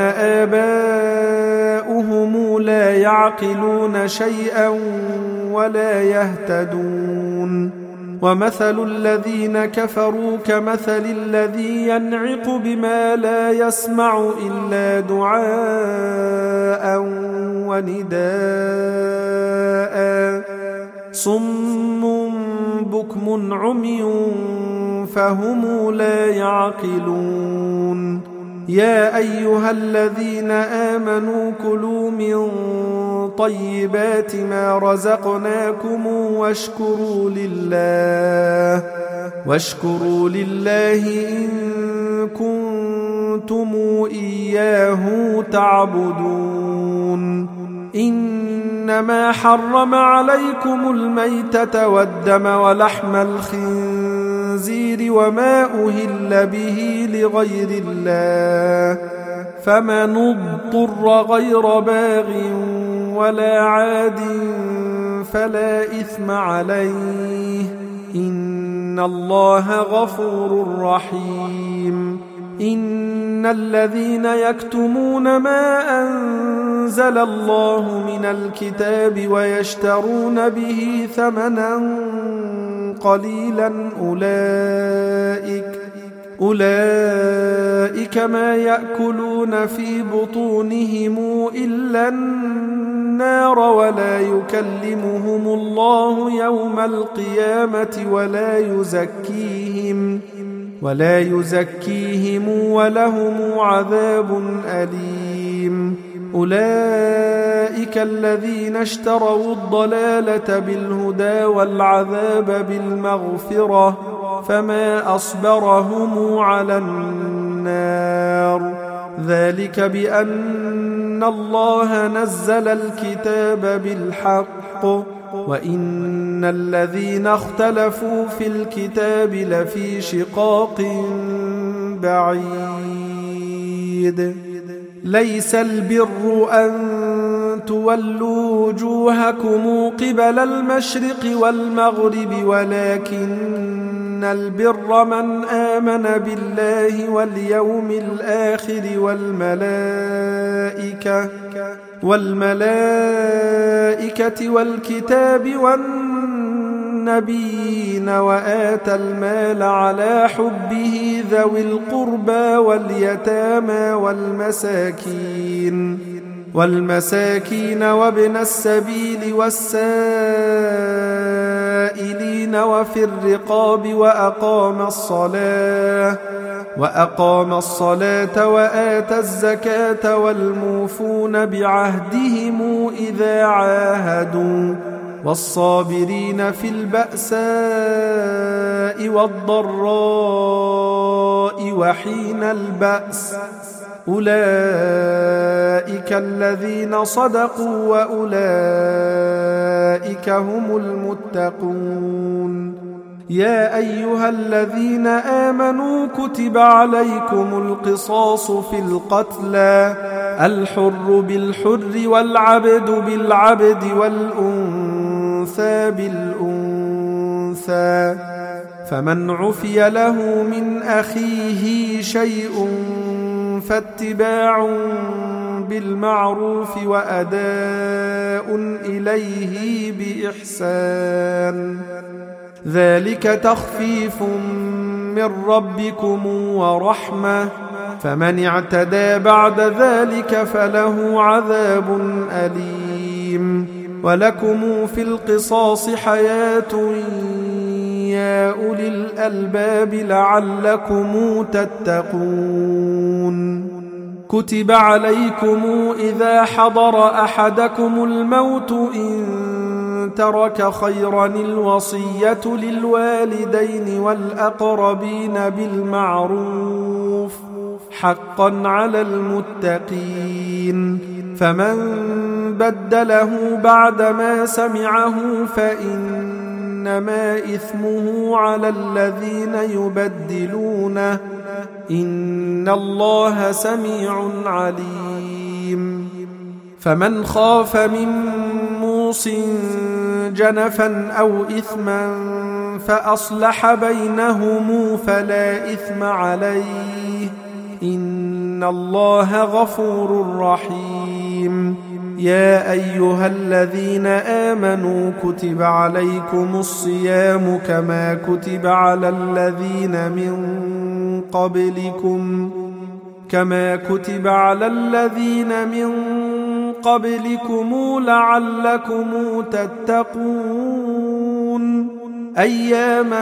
آباؤهم لا يعقلون شيئا ولا يهتدون ومثل الذين كفروا كمثل الذي ينعق بما لا يسمع إلا دعاء ونداء صم بكم عمي فهم لا يعقلون يا أيها الذين آمنوا كلوا من طيبات ما رزقناكم واشكروا لله إن كنتم إياه تعبدون إنما حرم عليكم الميتة والدم ولحم الخنزير وما أهل به لغير الله فمن اضطر غير باغ ولا عاد فلا إثم عليه إن الله غفور رحيم إن الذين يكتمون ما أنزل الله من الكتاب ويشترون به ثمنا قليلا أولئك ما يأكلون في بطونهم إلا النار ولا يكلمهم الله يوم القيامة ولا يزكيهم ولهم عذاب أليم أولئك الذين اشتروا الضلالة بالهدى والعذاب بالمغفرة فما أصبرهم على النار ذلك بأن الله نزل الكتاب بالحق وإن الذين اختلفوا في الكتاب لفي شقاق بعيد ليس البر أن تولوا وجوهكم قبل المشرق والمغرب ولكن البر من آمن بالله واليوم الآخر والملائكة والكتاب والنبيين وآتى المال على حبه ذوي القربى واليتامى والمساكين وابن السبيل والسائلين السائلين وفي الرقاب وأقام الصلاة وآتى الزكاة والموفون بعهدهم إذا عاهدوا والصابرين في البأساء والضراء وحين البأس أولئك الذين صدقوا وأولئك هم المتقون. يا أيها الذين آمنوا كتب عليكم القصاص في القتلى الحر بالحر والعبد بالعبد والأنثى بالأنثى فمن عفي له من أخيه شيء فاتباع بالمعروف وأداء إليه بإحسان ذلك تخفيف من ربكم ورحمة فمن اعتدى بعد ذلك فله عذاب أليم. ولكم في القصاص حياة يا أولي الألباب لعلكم تتقون. كتب عليكم إذا حضر أحدكم الموت إن ترك خيرا الوصية للوالدين والأقربين بالمعروف حقا على المتقين فمن بدله بعدما سمعه فإنما إثمه على الذين يبدلونه إن الله سميع عليم. فمن خاف من موص جنفا أو إثما فأصلح بينهم فلا إثم عليه إن الله غفور رحيم. يا أيها الذين آمنوا كتب عليكم الصيام كما كتب على الذين من قبلكم لعلكم تتقون أياما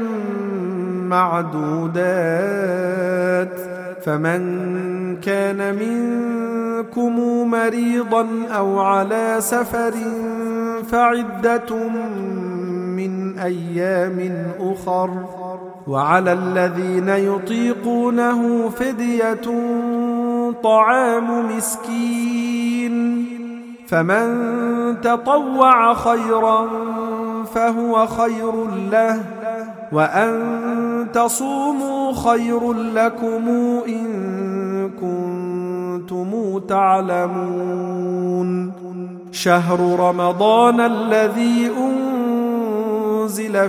معدودات فمن كان منكم مريضا أو على سفر فعدة من أيام أخر وعلى الذين يطيقونه فدية طعام مسكين فمن تطوع خيرا فهو خير له وأن تصوموا خير لكم إن كنتم تعلمون. شهر رمضان الذي أنزل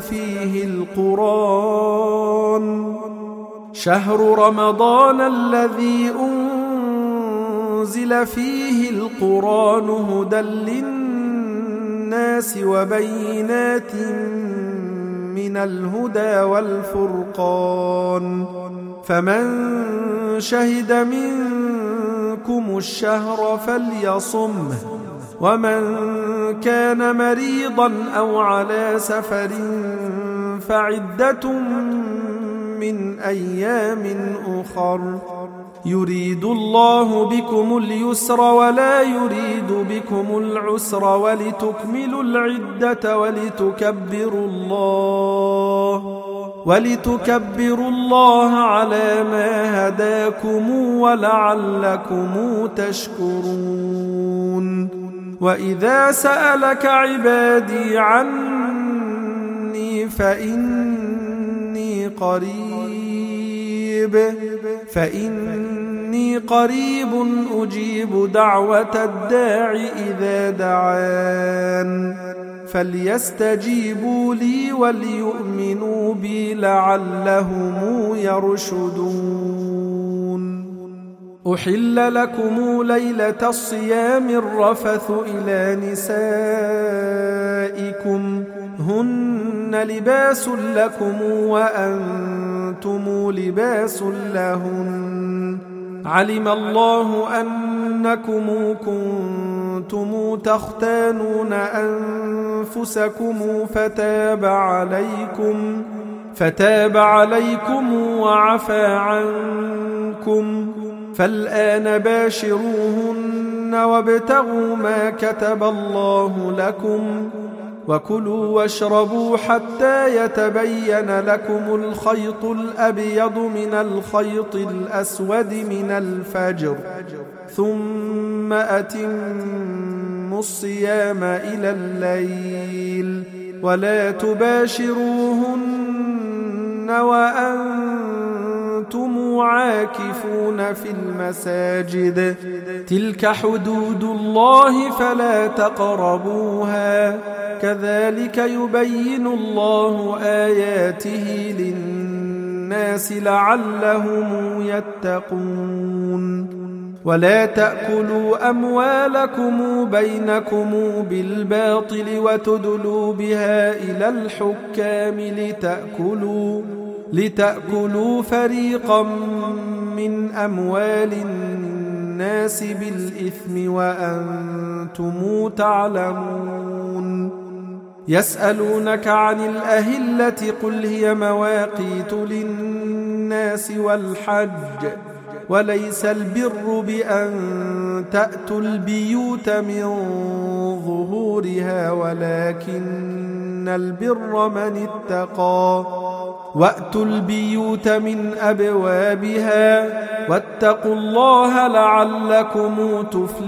فيه القرآن هدى للناس وبينات من الهدى والفرقان فمن شهد منكم الشهر فليصمه ومن كان مريضا أو على سفر فعدة من أيام أخر يريد الله بكم اليسر ولا يريد بكم العسر ولتكملوا العدة ولتكبروا الله على ما هداكم ولعلكم تشكرون. وإذا سألك عبادي عني فإني قريب أجيب دعوة الداع إذا دعان فليستجيبوا لي وليؤمنوا بي لعلهم يرشدون. أحل لكم ليلة الصيام الرفث إلى نسائكم هن لباس لكم وأنتم لباس لهن علم الله أنكم كنتم تختانون أنفسكم فتاب عليكم وعفى عنكم، فالآن باشروهن وابتغوا ما كتب الله لكم، وكلوا واشربوا حتى يتبين لكم الخيط الأبيض من الخيط الأسود من الفجر، ثم أتموا الصيام إلى الليل، ولا تباشروهن وأنتم عاكفون في المساجد، تلك حدود الله فلا تقربوها، كذلك يبين الله آياته للناس لعلهم يتقون. ولا تأكلوا أموالكم بينكم بالباطل وتدلوا بها إلى الحكام لتأكلوا فريقا من أموال الناس بالإثم وأنتم تعلمون. يسألونك عن الأهلة قل هي مواقيت للناس والحج، وليس البر بأن تأتوا البيوت من ظهورها ولكن البر من اتقى، وأتوا البيوت من أبوابها واتقوا الله لعلكم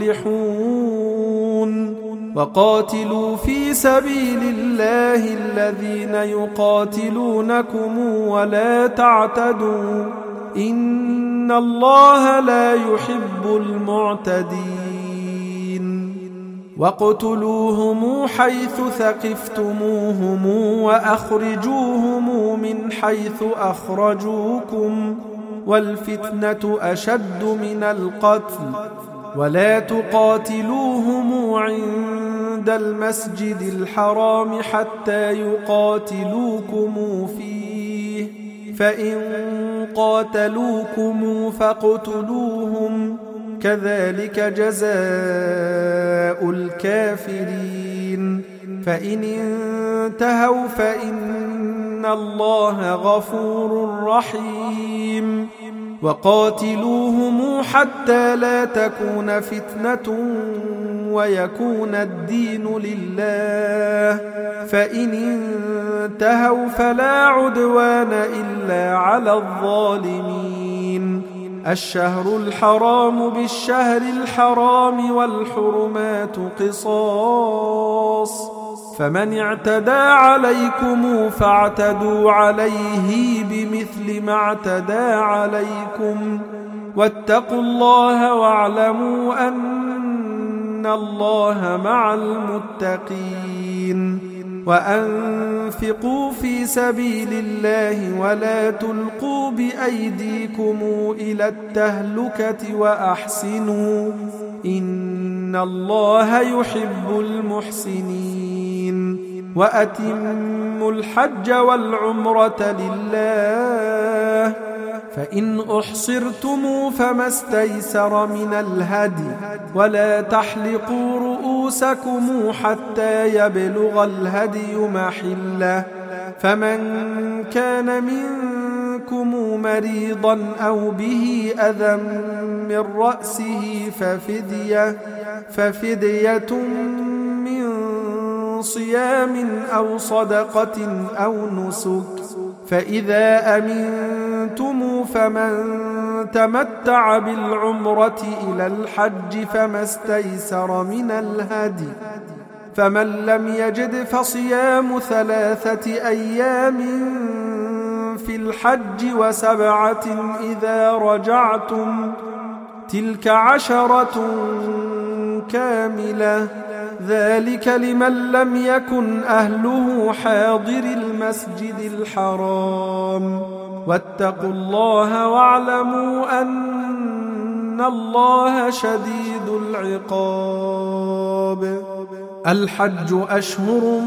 تفلحون. وقاتلوا في سبيل الله الذين يقاتلونكم ولا تعتدوا إن الله لا يحب المعتدين. واقتلوهم حيث ثقفتموهم وأخرجوهم من حيث أخرجوكم، والفتنة أشد من القتل، ولا تقاتلوهم عند المسجد الحرام حتى يقاتلوكم فيه، فإن قاتلوكم فاقتلوهم، كذلك جزاء الكافرين. فإن انتهوا فإن الله غفور رحيم. وقاتلوهم حتى لا تكون فتنة ويكون الدين لله، فإن انتهوا فلا عدوان إلا على الظالمين. الشهر الحرام بالشهر الحرام والحرمات قصاص، فمن اعتدى عليكم فاعتدوا عليه بمثل ما اعتدى عليكم، واتقوا الله واعلموا أن الله مع المتقين. وأنفقوا في سبيل الله ولا تلقوا بأيديكم إلى التهلكة وأحسنوا إن الله يحب المحسنين. وأتموا الحج والعمرة لله، فإن أحصرتم فما استيسر من الهدي، ولا تحلقوا رؤوسكم حتى يبلغ الهدي محله، فمن كان منكم مريضا أو به أذى من رأسه ففدية من صيام أو صدقة أو نسك، فإذا أمنتم فمن تمتع بالعمرة إلى الحج فما استيسر من الهدي، فمن لم يجد فصيام 3 أيام في الحج و7 إذا رجعتم، تلك 10 كاملة، ذلك لمن لم يكن أهله حاضر المسجد الحرام. واتقوا الله واعلموا أن الله شديد العقاب. الحج أشهر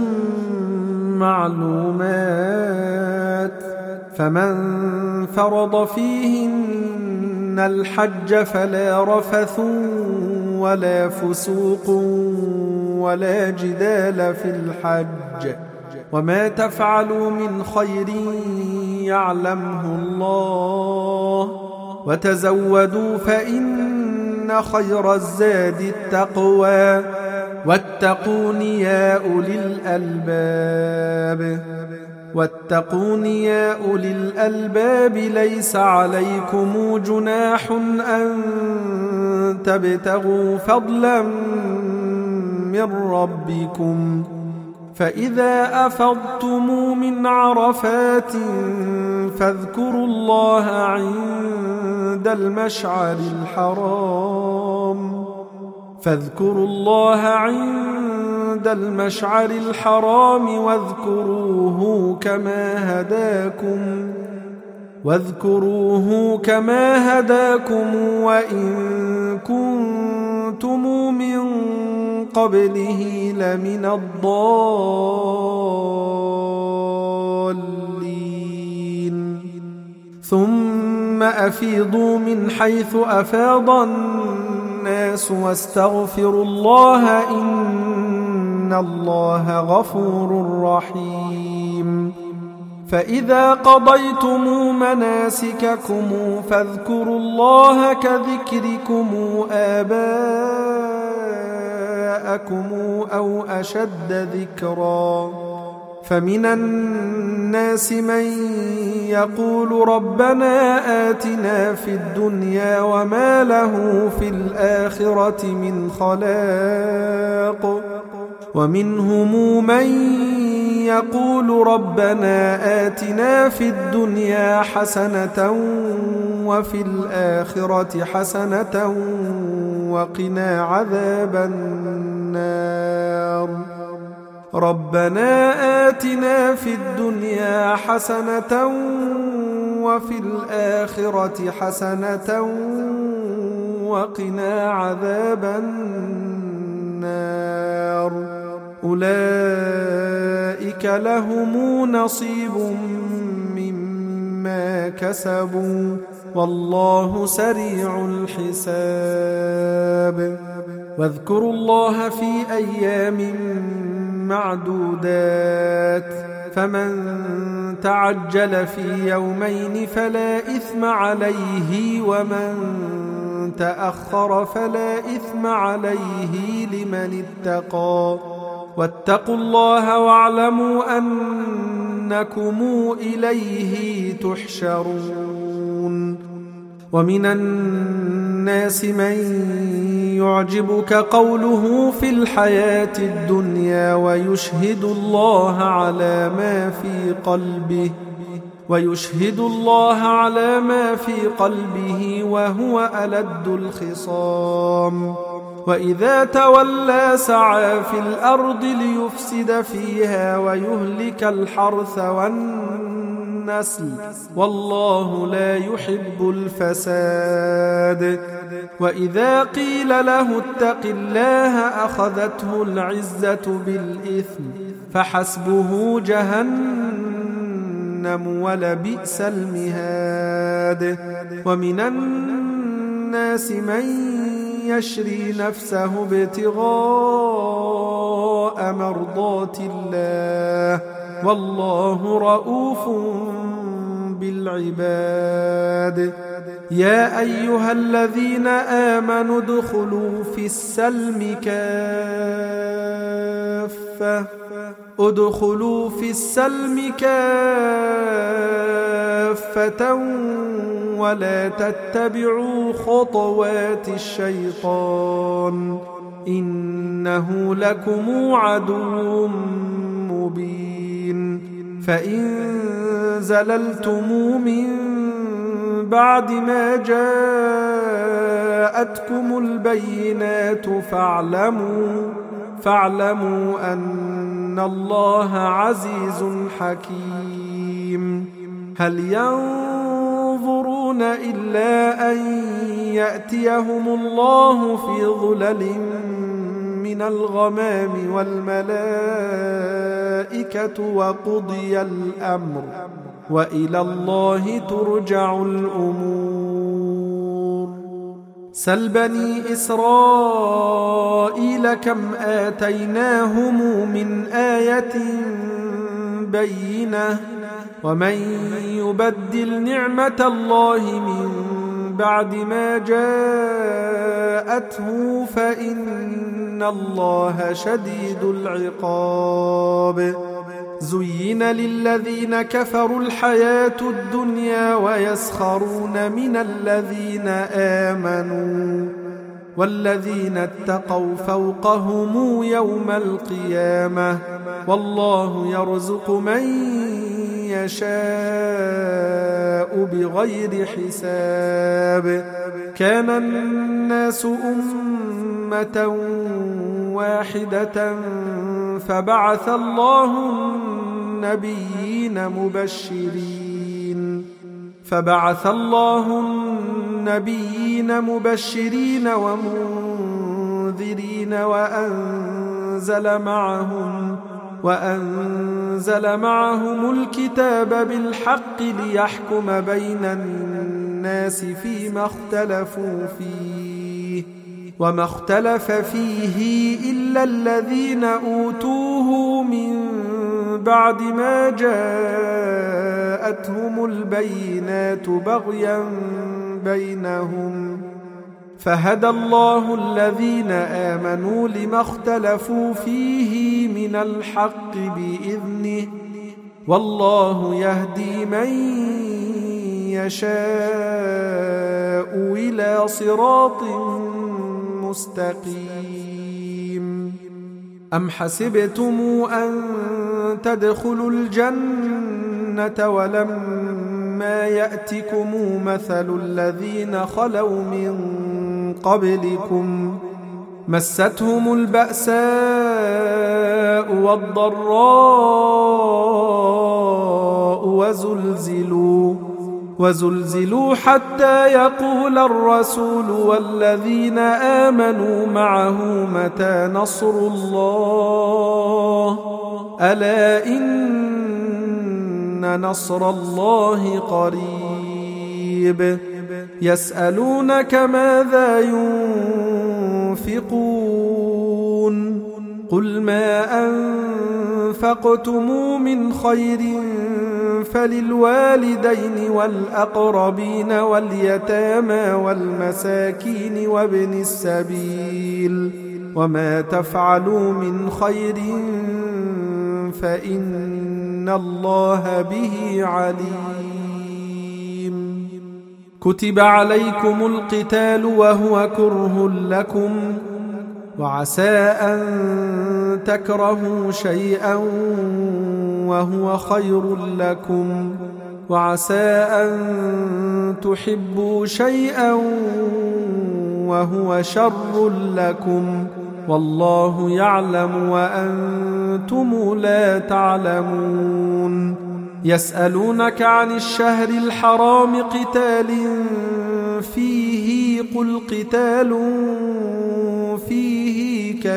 معلومات، فمن فرض فيهن الحج فلا رفث ولا فسوق ولا جدال في الحج، وما تفعلوا من خير يعلمه الله، وتزودوا فإن خير الزاد التقوى، واتقون يا أولي الألباب ليس عليكم جناح أن تبتغوا فضلا من ربكم، فإذا أفضتم من عرفات فاذكروا الله عند المشعر الحرام واذكروه كما هداكم وإن كنتم من قبله لمن الضالين. ثم أفيضوا من حيث أفاض الناس واستغفروا الله إن الله غفور رحيم. فإذا قضيتم مناسككم فاذكروا الله كذكركم آباءكم أو أشد ذكرا، فمن الناس من يقول ربنا آتنا في الدنيا وما له في الآخرة من خلاق، ومنهم من يقول ربنا آتنا في الدنيا حسنة وفي الآخرة حسنة وقنا عذاب النار. ربنا آتنا في الدنيا حسنة وفي الآخرة حسنة وقنا عذاب النار. أولئك لهم نصيب مما كسبوا والله سريع الحساب. واذكروا الله في أيام معدودات، فمن تعجل في يومين فلا إثم عليه، ومن تأخر فلا إثم عليه لمن اتقى. واتقوا الله واعلموا أنكم إليه تحشرون. ومن الناس من يعجبك قوله في الحياة الدنيا ويشهد الله على ما في قلبه وهو ألد الخصام. وإذا تولى سعى في الأرض ليفسد فيها ويهلك الحرث والنسل والله لا يحب الفساد. وإذا قيل له اتق الله أخذته العزة بالإثم فحسبه جهنم ولبئس المهاد. ومن الناس من يشري نفسه ابتغاء مرضات الله والله رؤوف بالعباد. يا أيها الذين آمنوا ادخلوا في السلم كافة ولا تتبعوا خطوات الشيطان إنه لكم عدو مبين. فإن زللتم من بعد ما جاءتكم البينات فاعلموا أن الله عزيز حكيم. هل ينظرون إلا أن يأتيهم الله في ظلل من الغمام والملائكة وقضي الأمر وإلى الله ترجع الأمور. سل بني إسرائيل كم آتيناهم من آية بينة ومن يبدل نعمة الله من بعد ما جاءته فإن الله شديد العقاب زين للذين كفروا الحياة الدنيا ويسخرون من الذين آمنوا والذين اتقوا فوقهم يوم القيامة والله يرزق من يشاء بغير حساب كان الناس أمة واحدة فبعث الله النبيين مبشرين ومنذرين وأنزل معهم الكتاب بالحق ليحكم بين الناس فيما اختلفوا فيه وما اختلف فيه إلا الذين أوتوه من بعد ما جاءتهم البينات بغيا بينهم فهدى الله الذين آمنوا لما اختلفوا فيه من الحق بإذنه والله يهدي من يشاء إلى صراط مستقيم أم حسبتم أن تدخلوا الجنة ولما يأتكم مثل الذين خلوا من قبلكم مستهم البأساء والضراء وزلزلوا حتى يقول الرسول والذين آمنوا معه متى نصر الله ألا إن نصر الله قريب يسألونك ماذا ينفقون قل ما أنفقتم من خير فللوالدين والأقربين واليتامى والمساكين وابن السبيل وما تفعلوا من خير فإن الله به عليم كتب عليكم القتال وهو كره لكم وعسى أن تكرهوا شيئا وهو خير لكم وعسى أن تحبوا شيئا وهو شر لكم والله يعلم وأنتم لا تعلمون يسألونك عن الشهر الحرام قتال فيه قل قتال فيه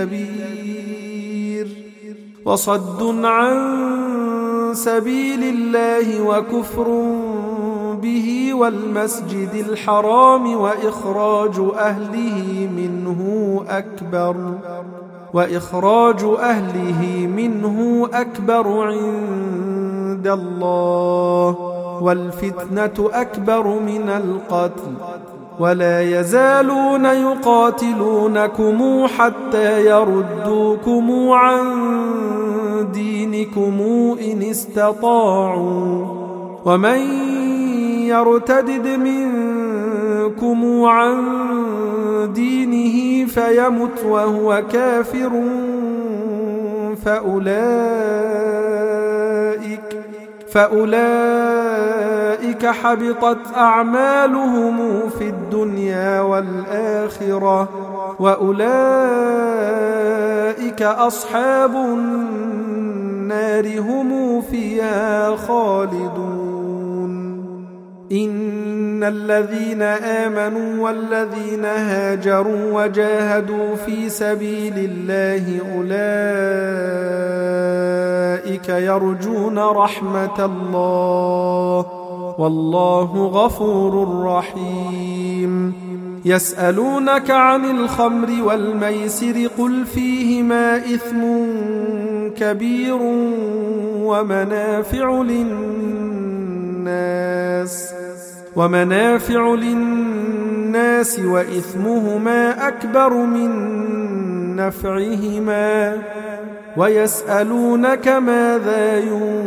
كبير وصد عن سبيل الله وكفر به والمسجد الحرام وإخراج أهله منه أكبر عند الله والفتنة أكبر من القتل ولا يزالون يقاتلونكم حتى يردوكم عن دينكم إن استطاعوا ومن يرتدد منكم عن دينه فيمت وهو كافر فأولئك حبطت أعمالهم في الدنيا والآخرة وأولئك أصحاب النار هم فيها خالدون إن الذين آمنوا والذين هاجروا وجاهدوا في سبيل الله أولئك يرجون رحمة الله والله غفور رحيم يسألونك عن الخمر والميسر قل فيهما إثم كبير ومنافع للناس وإثمهما أكبر من نفعهما ويسألونك ماذا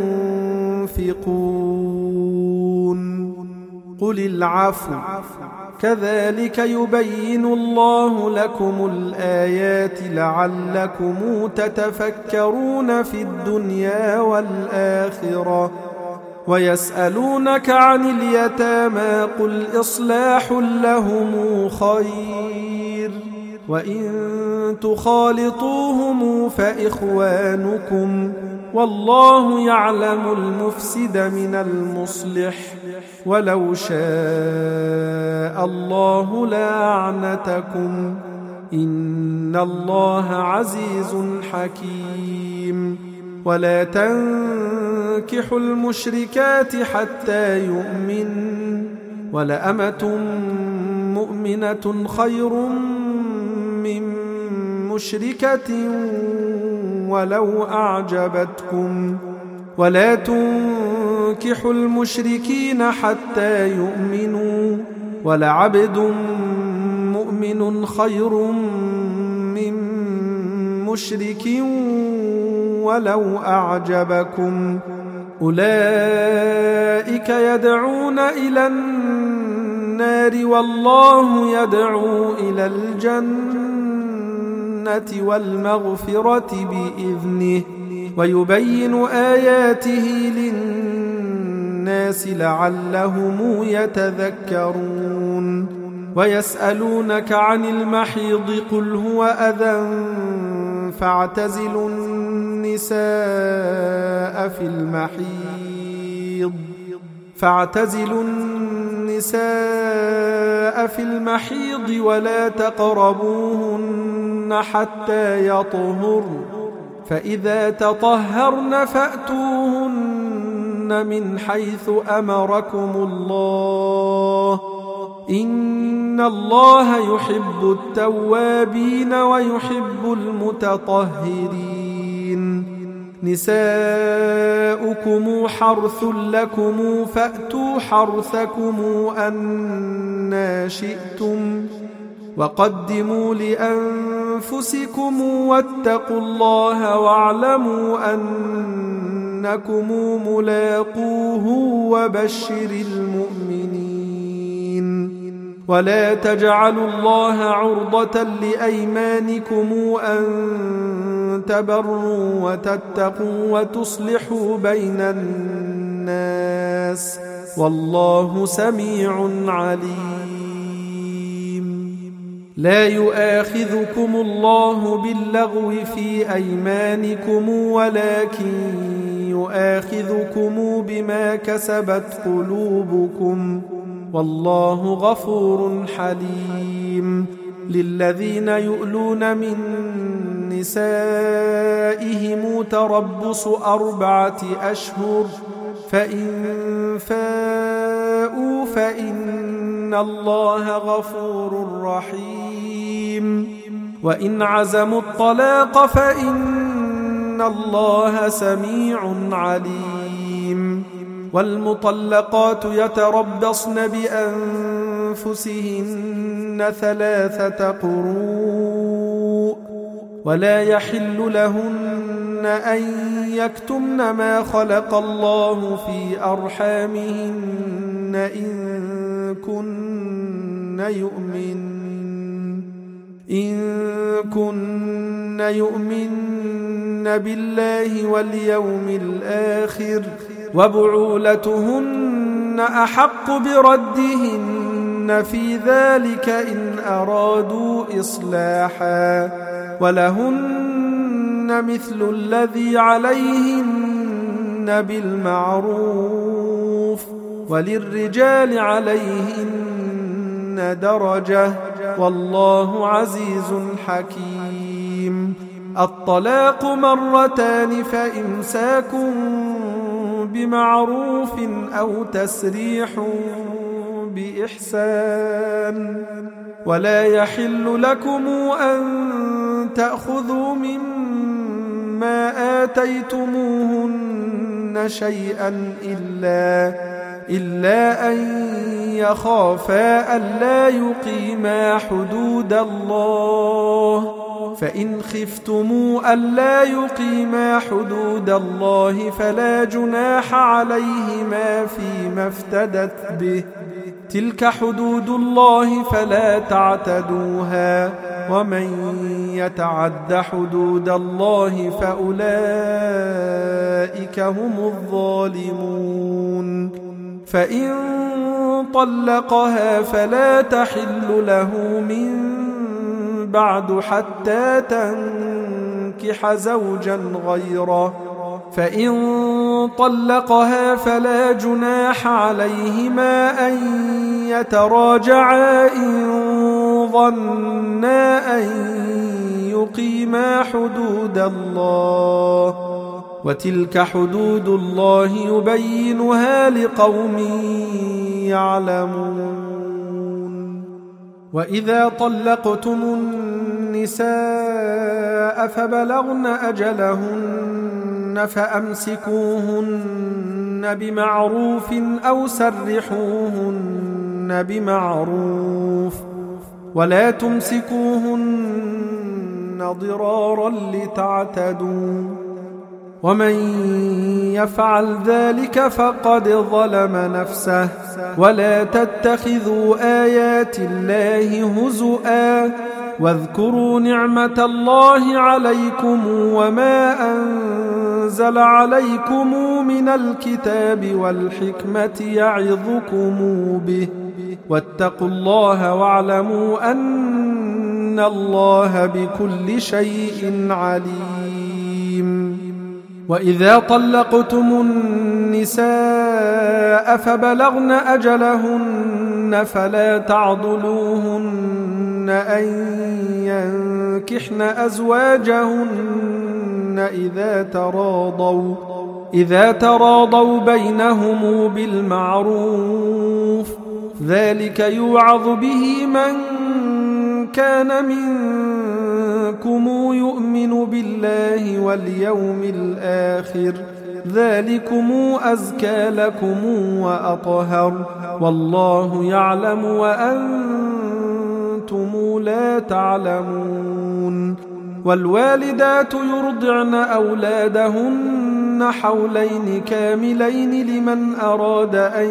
ينفقون قل العفو كذلك يبين الله لكم الآيات لعلكم تتفكرون في الدنيا والآخرة ويسألونك عن اليتامى قل إصلاح لهم خير وإن تخالطوهم فإخوانكم والله يعلم المفسد من المصلح ولو شاء الله لأعنتكم إن الله عزيز حكيم ولا تنكحوا المشركات حتى يؤمن ولأمة مؤمنة خير من مشركة ولو أعجبتكم ولا تنكحوا المشركين حتى يؤمنوا ولعبد مؤمن خير من مشرك ولو أعجبكم أولئك يدعون إلى النار والله يدعو إلى الجنة والمغفرة بإذنه ويبين آياته للناس لعلهم يتذكرون ويسألونك عن المحيض قل هو أذى فاعتزلوا النساء في المحيض ولا تقربوهن حتى يطهرن فإذا تطهرن فأتوهن من حيث أمركم الله إن الله يحب التوابين ويحب المتطهرين نساؤكم حرث لكم فأتوا حرثكم أنى شئتم وقدموا لأنفسكم واتقوا الله واعلموا أنكم ملاقوه وبشر المؤمنين ولا تجعلوا الله عرضة لأيمانكم أن تبروا وتتقوا وتصلحوا بين الناس والله سميع عليم لا يؤاخذكم الله باللغو في أيمانكم ولكن يؤاخذكم بما كسبت قلوبكم والله غفور حليم للذين يؤلون من نسائهم تربص 4 أشهر فإن فاءوا فإن الله غفور رحيم وإن عزموا الطلاق فإن الله سميع عليم والمطلقات يتربصن بأنفسهن 3 قروء ولا يحل لهن أن يكتمن ما خلق الله في أرحامهن إن كن يؤمن بالله واليوم الآخر وبعولتهن أحق بردهن في ذلك إن أرادوا إصلاحا ولهن مثل الذي عليهن بالمعروف وللرجال عليهن درجة والله عزيز حكيم الطلاق 2 فإمساك بمعروف أو تسريح بإحسان ولا يحل لكم أن تأخذوا مما آتيتموهن شيئا إلا أن يخافا ألا يقيما حدود الله، فإن خفتموا ألا يقيما حدود الله فلا جناح عليهما فيما افتدت به، تلك حدود الله فلا تعتدوها، ومن يتعد حدود الله فأولئك هم الظالمون. فإن طلقها فلا تحل له من بعد حتى تنكح زوجا غيره، فإن طلقها فلا جناح عليهما أن يتراجعا إن ظنا أن يقيما حدود الله، وتلك حدود الله يبينها لقوم يعلمون. وإذا طلقتم النساء فبلغن أجلهن فأمسكوهن بمعروف أو سرحوهن بمعروف، ولا تمسكوهن ضرارا لتعتدوا، ومن يفعل ذلك فقد ظلم نفسه. ولا تتخذوا آيات الله هزؤا، واذكروا نعمة الله عليكم وما أنزل عليكم من الكتاب والحكمة يعظكم به، واتقوا الله واعلموا أن الله بكل شيء عليم. وإذا طلقتم النساء فبلغن أجلهن فلا تعضلوهن أن ينكحن أزواجهن إذا تراضوا بينهم بالمعروف، ذلك يوعظ به من كان منكم يؤمن بالله واليوم الآخر، ذلكم أزكى لكم وأطهر، والله يعلم وأنتم لا تعلمون. والوالدات يرضعن أولادهن حولين كاملين لمن أراد أن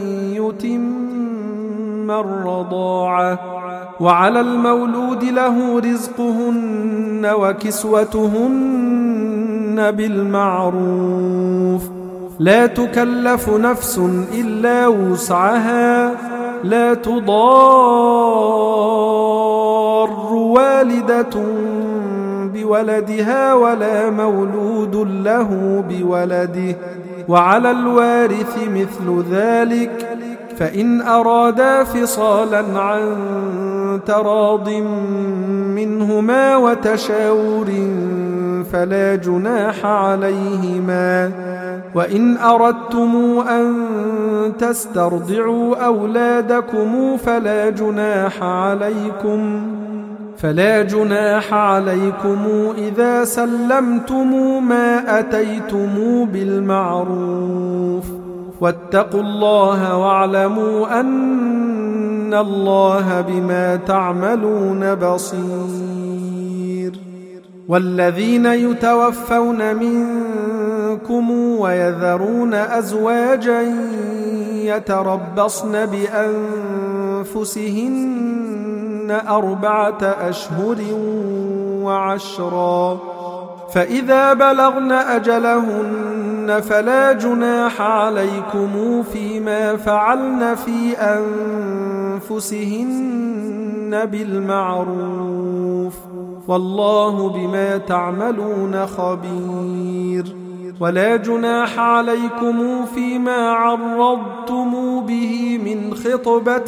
يتم الرضاعة، وعلى المولود له رزقهن وكسوتهن بالمعروف، لا تكلف نفس إلا وسعها، لا تضار والدة بولدها ولا مولود له بولده، وعلى الوارث مثل ذلك، فإن أرادا فصالا عن تراض منهما وتشاور فلا جناح عليهما. وإن أردتم أن تسترضعوا أولادكم فلا جناح عليكم إذا سلمتم ما أتيتم بالمعروف، واتقوا الله واعلموا أن الله بما تعملون بصير. والذين يتوفون منكم ويذرون أزواجا يتربصن بأنفسهن 4 أشهر و10، فإذا بلغن أجلهن فلا جناح عليكم فيما فعلن في أنفسهن بالمعروف، والله بما تعملون خبير. ولا جناح عليكم فيما عرضتم به من خطبة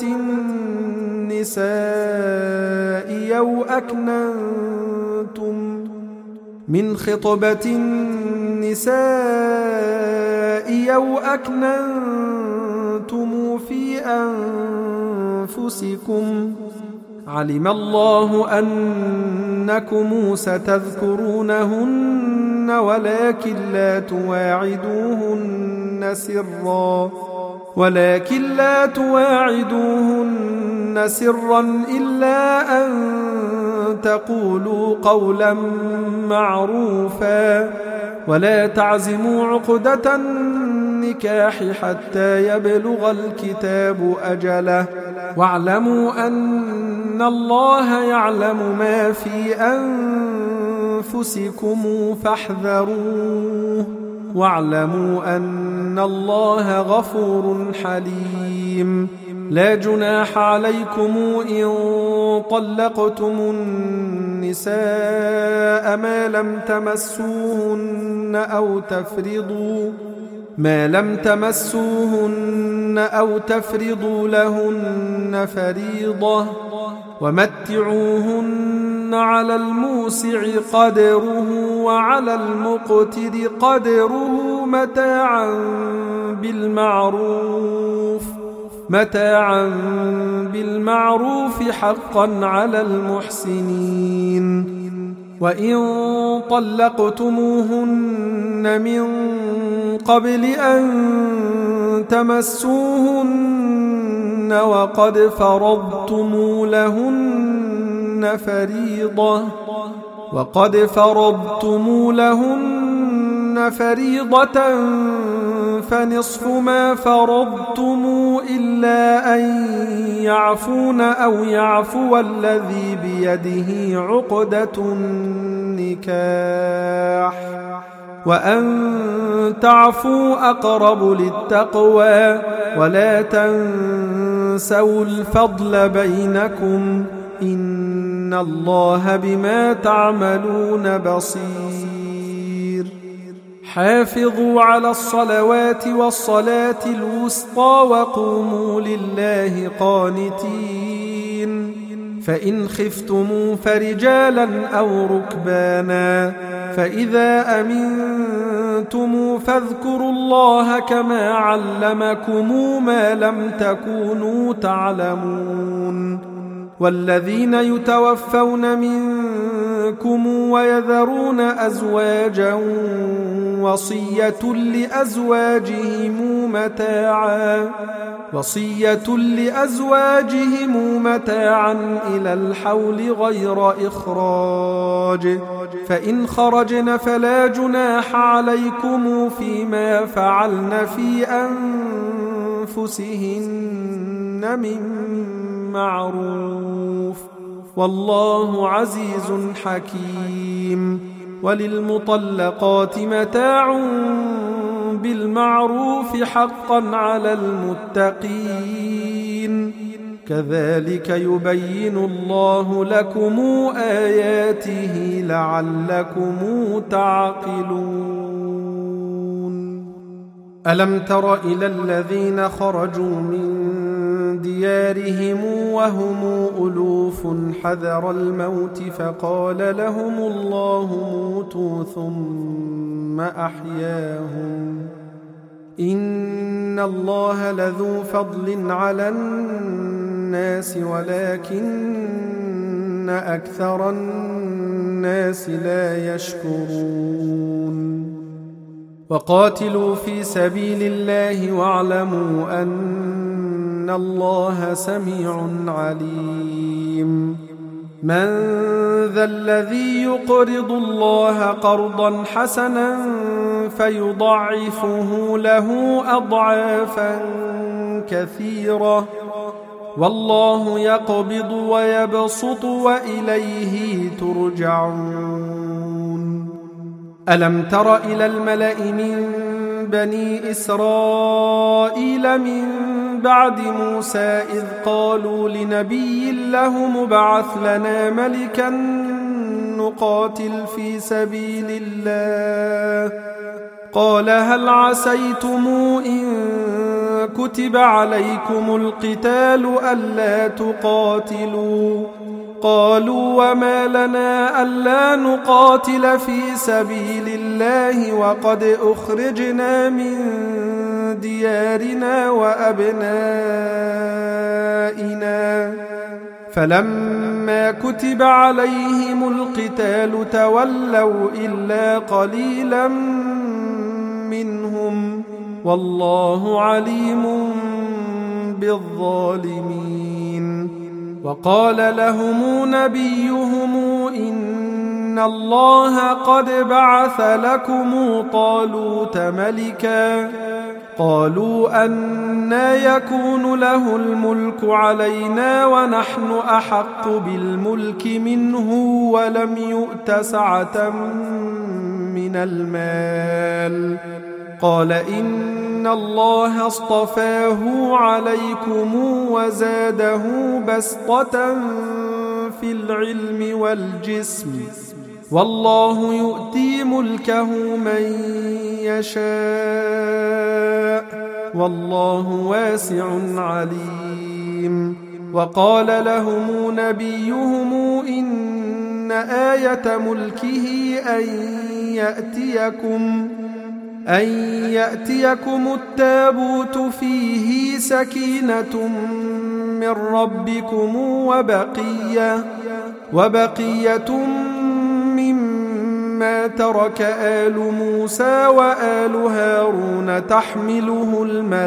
النساء أو أكننتم تخفوه في أنفسكم علم الله أنكم ستذكرونهن ولكن لا تواعدوهن سرا إلا أن تقولوا قولا معروفا ولا تعزموا عقدة النكاح حتى يبلغ الكتاب أجله واعلموا أن الله يعلم ما في أنفسكم فاحذروه واعلموا أن الله غفور حليم لا جناح عليكم إن طلقتم النساء ما لم تمسوهن أو تفرضوا لهن فريضة ومتعوهن على الموسع قدره وعلى المقتر قدره متاعا بالمعروف حقا على المحسنين وإن طلقتموهن من قبل أن تمسوهن وقد فرضتم لهن فريضة فنصف ما فرضتم إلا أن يعفون أو يعفو الذي بيده عقدة النكاح وأن تعفوا أقرب للتقوى ولا تنسوا الفضل بينكم إن الله بما تعملون بصير حافظوا على الصلوات والصلاة الوسطى وقوموا لله قانتين فإن خفتموا فرجالا أو ركبانا فإذا أمنتم فاذكروا الله كما علمكم ما لم تكونوا تعلمون والذين يتوفون منكم ويذرون أزواجا وصية لأزواجهم متاعا إلى الحول غير إخراج فإن خرجن فلا جناح عليكم فيما فعلن في أنفسهن من معروف والله عزيز حكيم وللمطلقات متاع بالمعروف حقا على المتقين كذلك يبين الله لكم آياته لعلكم تعقلون ألم تر إلى الذين خرجوا من ديارهم وهم ألوف حذر الموت فقال لهم الله موتوا ثم أحياهم إن الله لذو فضل على الناس ولكن أكثر الناس لا يشكرون وقاتلوا في سبيل الله واعلموا أن الله سميع عليم من ذا الذي يقرض الله قرضا حسنا فيضاعفه له أضعافا كثيرة والله يقبض ويبسط وإليه ترجعون ألم تر إلى الملأ من بني إسرائيل من بعد موسى إذ قالوا لنبي له مبعث لنا ملكا نقاتل في سبيل الله قال هل عسيتم إن كتب عليكم القتال ألا تقاتلوا قالوا وما لنا ألا نقاتل في سبيل الله وقد أخرجنا من ديارنا وأبنائنا فلما كتب عليهم القتال تولوا إلا قليلا منهم والله عليم بالظالمين. وقال لهم نبيهم إن الله قد بعث لكم طالوت ملكا قالوا أنى يكون له الملك علينا ونحن أحق بالملك منه ولم يؤت سعة من المال قال إن الله اصطفاه عليكم وزاده بسطة في العلم والجسم والله يؤتي ملكه من يشاء والله واسع عليم. وقال لهم نبيهم إن آية ملكه أن يأتيكم التابوت فيه سكينة من ربكم وبقية مما ترك آل موسى وآل هارون تحمله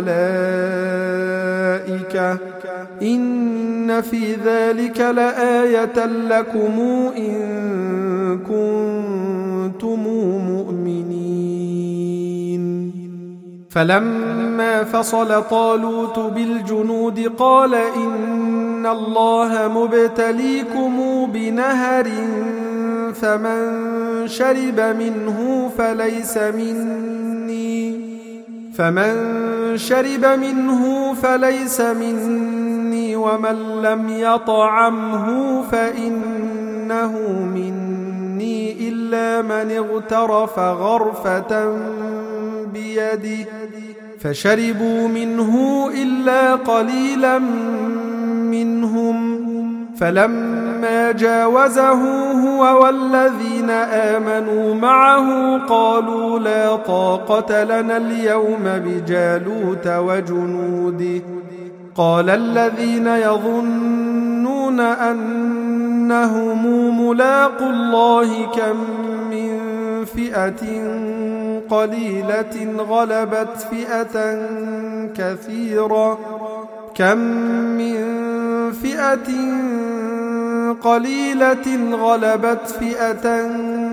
الملائكة إن في ذلك لآية لكم إن كنتم مؤمنين. فلما فصل طالوت بالجنود قال إن الله مبتليكم بنهر فمن شرب منه فليس مني ومن لم يطعمه فإنه مني إلا من اغترف غرفة بيده فشربوا منه إلا قليلا منهم فلما جاوزه هو والذين آمنوا معه قالوا لا طاقة لنا اليوم بجالوت وجنوده قال الذين يظنون أنهم ملاقوا الله كم من فئة قليلة غلبت فئة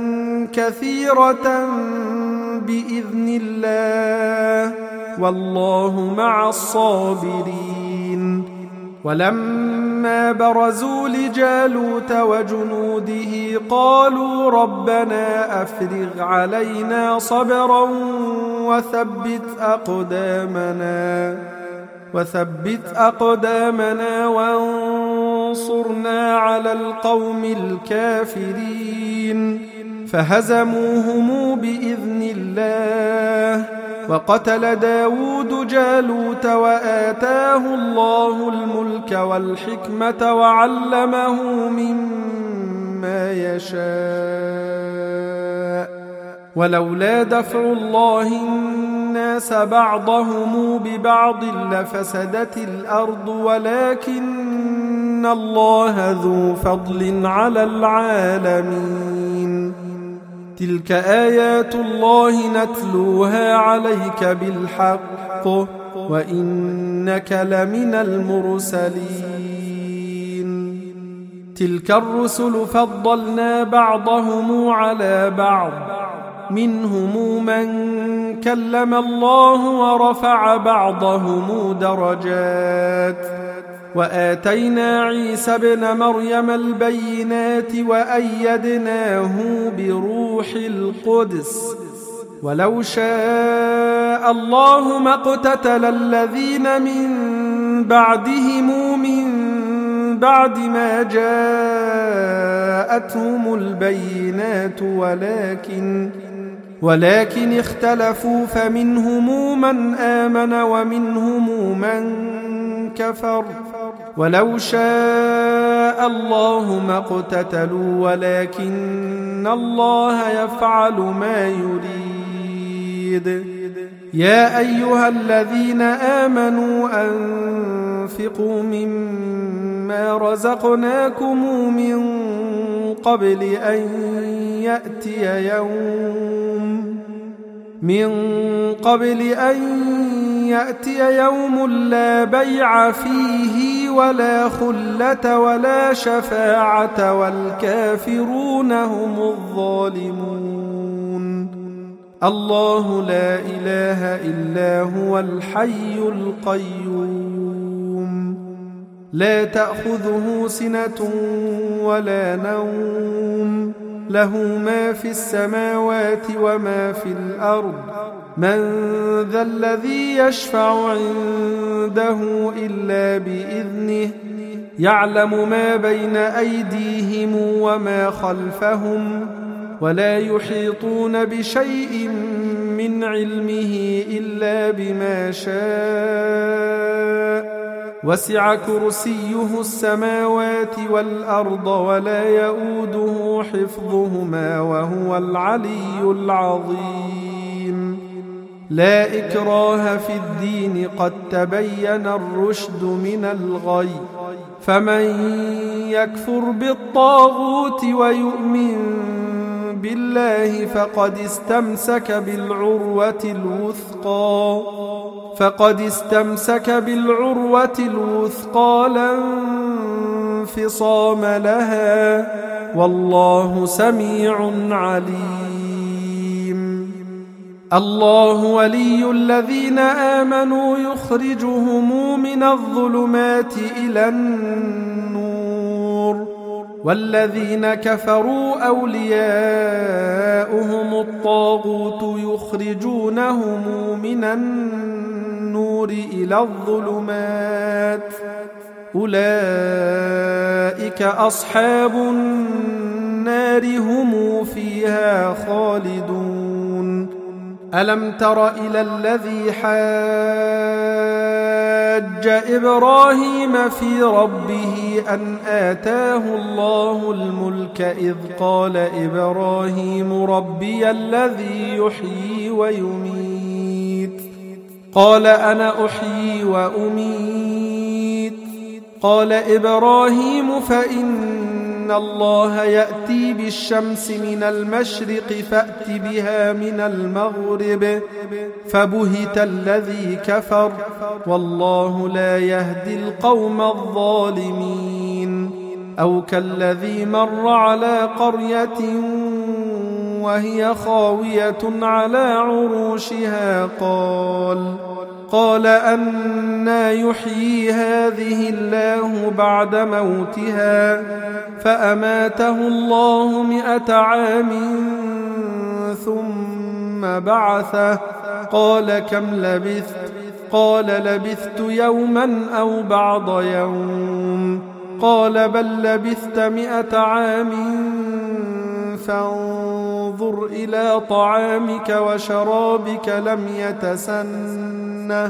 كثيرة بإذن الله والله مع الصابرين. ولما برزوا لجالوت وجنوده قالوا ربنا أفرغ علينا صبرا وثبت أقدامنا وانصرنا على القوم الكافرين فهزموهم بإذن الله. وقتل داود جالوت وآتاه الله الملك والحكمة وعلمه مما يشاء ولولا دفع الله الناس بعضهم ببعض لفسدت الأرض ولكن الله ذو فضل على العالمين. تلك آيات الله نتلوها عليك بالحق وإنك لمن المرسلين. تلك الرسل فضلنا بعضهم على بعض منهم من كلم الله ورفع بعضهم درجات وآتينا عيسى ابن مريم البينات وأيدناه بروح القدس ولو شاء الله ما اقتتل الذين من بعدهم من بعد ما جاءتهم البينات ولكن اختلفوا فمنهم من آمن ومنهم من كفر ولو شاء الله ما اقتتلوا ولكن الله يفعل ما يريد. يا أيها الذين آمنوا أنفقوا مما رزقناكم من قبل أن يأتي يوم لا بيع فيه ولا خلة ولا شفاعة والكافرون هم الظالمون. الله لا إله إلا هو الحي القيوم لا تأخذه سنة ولا نوم له ما في السماوات وما في الأرض من ذا الذي يشفع عنده إلا بإذنه يعلم ما بين أيديهم وما خلفهم ولا يحيطون بشيء من علمه إلا بما شاء وسع كرسيه السماوات والأرض ولا يؤوده حفظهما وهو العلي العظيم. لا إكراه في الدين قد تبين الرشد من الغي فمن يكفر بالطاغوت ويؤمن بالله فقد استمسك بالعروة الوثقى لا انفصام لها والله سميع عليم. الله ولي الذين آمنوا يخرجهم من الظلمات إلى النور والذين كفروا أولياؤهم الطاغوت يخرجونهم من النور إلى الظلمات أولئك أصحاب النار هم فيها خالدون. ألم تر إلى الذي حاج إبراهيم في ربه أن آتاه الله الملك إذ قال إبراهيم ربي الذي يحيي ويميت قال أنا أحيي وأميت قال إبراهيم فإن الله يأتي بالشمس من المشرق فأت بها من المغرب فبهت الذي كفر والله لا يهدي القوم الظالمين. أو كالذي مر على قرية وهي خاوية على عروشها قال أنى يحيي هذه الله بعد موتها فأماته الله 100 عام ثم بعثه قال كم لبثت قال لبثت يوما أو بعض يوم قال بل لبثت 100 عام فانظر إلى طعامك وشرابك لم يتسنه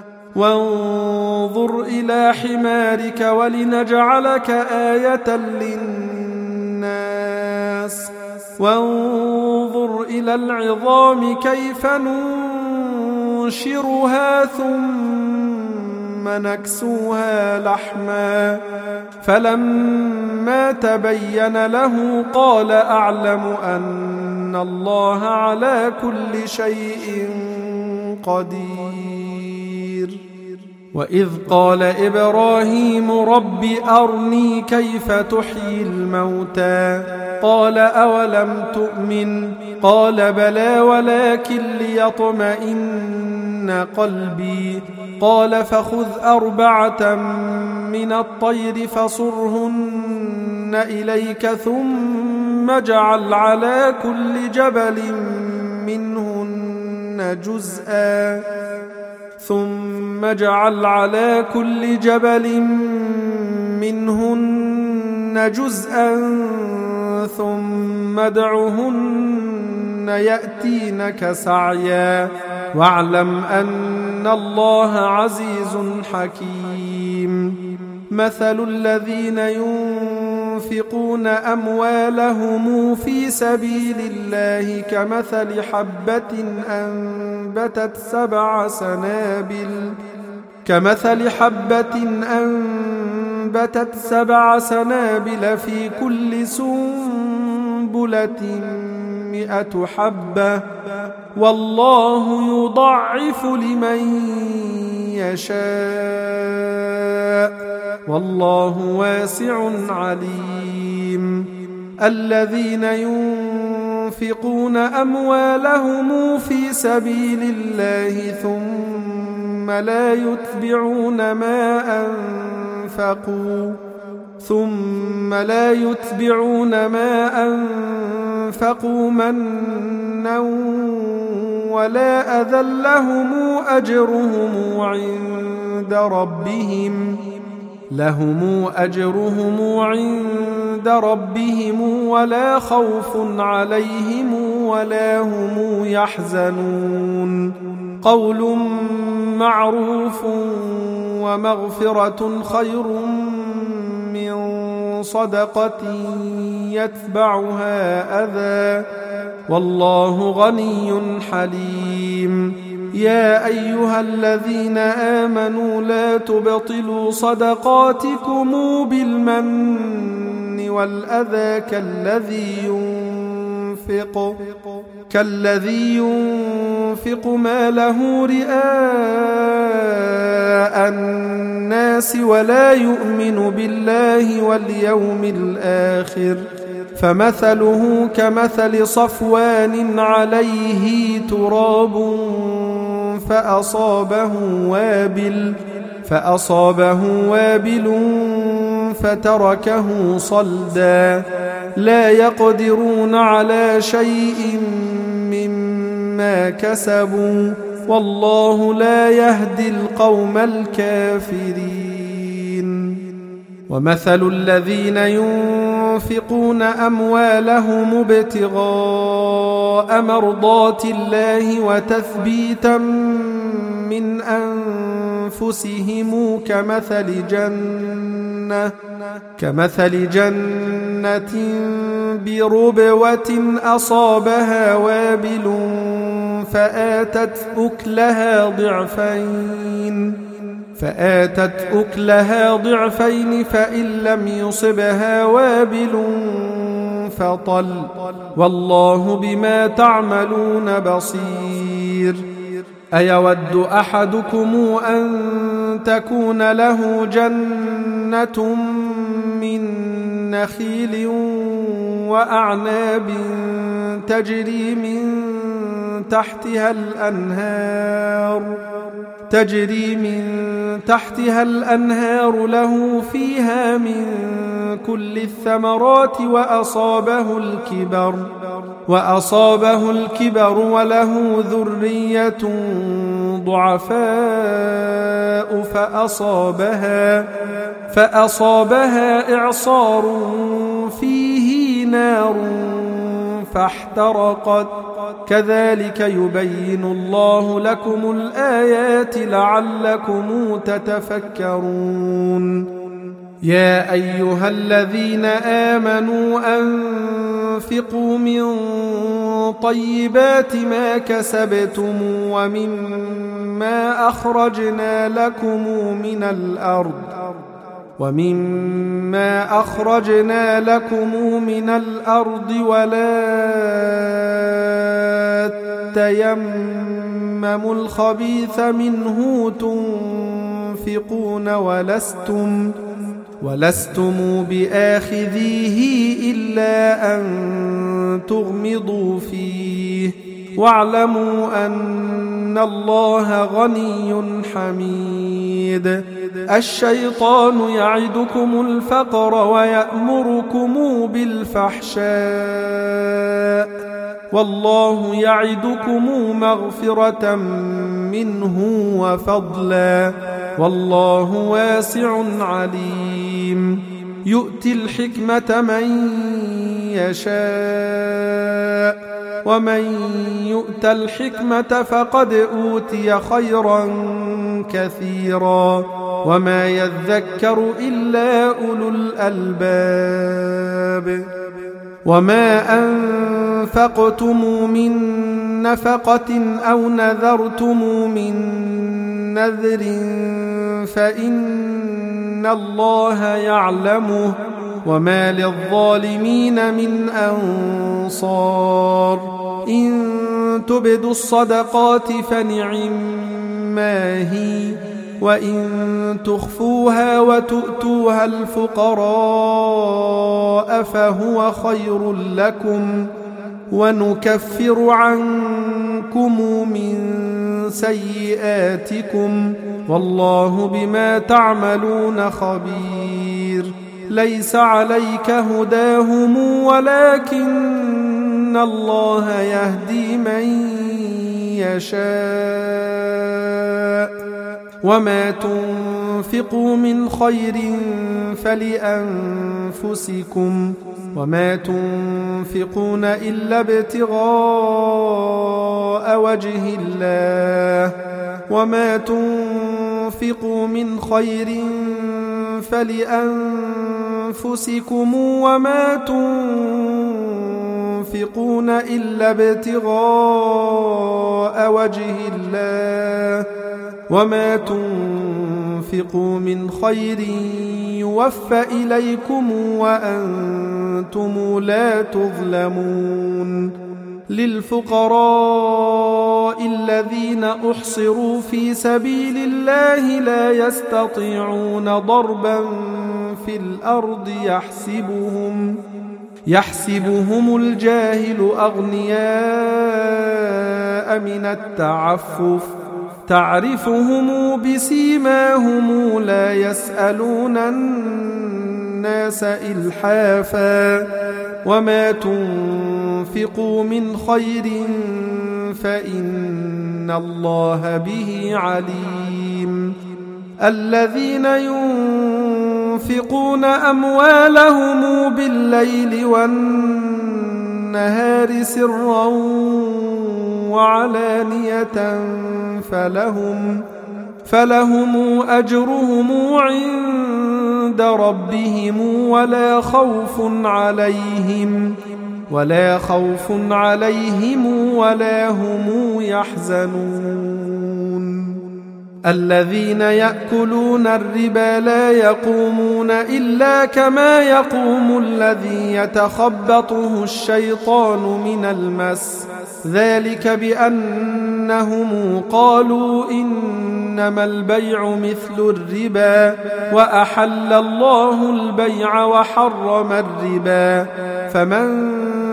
وانظر إلى حمارك ولنجعلك آية للناس وانظر إلى العظام كيف ننشرها ثم نكسوها لحما فلما تبين له قال أعلم أن الله على كل شيء قدير. وإذ قال إبراهيم رب أرني كيف تحيي الموتى قال أولم تؤمن قال بلى ولكن ليطمئن قلبي قال فخذ 4 من الطير فصرهن إليك ثم اجعل على كل جبل منهن جزءا ثم ادعهن يأتينك سعيا واعلم أن الله عزيز حكيم. مثل الذين ينفقون أموالهم في سبيل الله كمثل حبة أنبتت 7 سنابل في كل سنبلة 100 حبة والله يضاعف لمن يشاء والله واسع عليم. الذين ينفقون أموالهم في سبيل الله ثم لا يتبعون ما أنفقوا منا ولا أذى لهم أجرهم عند ربهم ولا خوف عليهم ولا هم يحزنون. قول معروف ومغفرة خير من صدقة يتبعها أذى والله غني حليم. يا أيها الذين آمنوا لا تبطلوا صدقاتكم بالمن والأذى كالذي ينفق ماله رئاء الناس ولا يؤمن بالله واليوم الآخر فمثله كمثل صفوان عليه تراب فأصابه وابل فتركه صلدا لا يقدرون على شيء مما كسبوا والله لا يهدي القوم الكافرين. ومثل الذين ينفقون أموالهم ابتغاء مرضات الله وتثبيتا من أنفسهم كمثل جنة بربوة أصابها وابل فآتت أكلها ضعفين فإن لم يصبها وابل فطل والله بما تعملون بصير. أيود أحدكم أن تكون له جنة من نخيل وأعناب تجري من تحتها الأنهار له فيها من كل الثمرات وأصابه الكبر وله ذرية ضعفاء فأصابها إعصار فيه نار فاحترقت كذلك يبين الله لكم الآيات لعلكم تتفكرون. يا أيها الذين آمنوا أنفقوا من طيبات ما كسبتم ومما أخرجنا لكم من الأرض ولا تيمموا الخبيث منه تنفقون ولستم بآخذيه إلا أن تغمضوا فيه واعلموا أن الله غني حميد. الشيطان يعدكم الفقر ويأمركم بالفحشاء والله يعدكم مغفرة منه وفضلا والله واسع عليم. يؤتي الحكمة من يشاء ومن يؤت الحكمة فقد أوتي خيرا كثيرا وما يذكر إلا أولو الألباب. وما أنفقتم من نفقة أو نذرتم من نذر فإن الله يعلمه وما للظالمين من أنصار. إن تبدوا الصدقات فنعما هي وإن تخفوها وتؤتوها الفقراء فهو خير لكم ونكفر عنكم من سيئاتكم والله بما تعملون خبير. ليس عليك هداهم ولكن الله يهدي من يشاء. وما تنفقوا من خير فلأنفسكم وما تنفقون إلا ابتغاء وجه الله وما تنفقوا من خير فلأنفسكم وما تنفقون إلا ابتغاء وجه الله وما تنفقوا من خير يوفى إليكم وأنتم لا تظلمون. للفقراء الذين أحصروا في سبيل الله لا يستطيعون ضربا في الأرض يحسبهم الجاهل أغنياء من التعفف تعرفهم بسيماهم لا يسألون الناس إلحافا. وما تنفقوا من خير فإن الله به عليم. الذين ينفقون أموالهم بالليل والنهار سرا وعلانية فلهم أجرهم عند ربهم ولا خوف عليهم ولا هم يحزنون. الذين يأكلون الربا لا يقومون إلا كما يقوم الذي يتخبطه الشيطان من المس ذلك بأنهم قالوا إنما البيع مثل الربا وأحل الله البيع وحرم الربا. فمن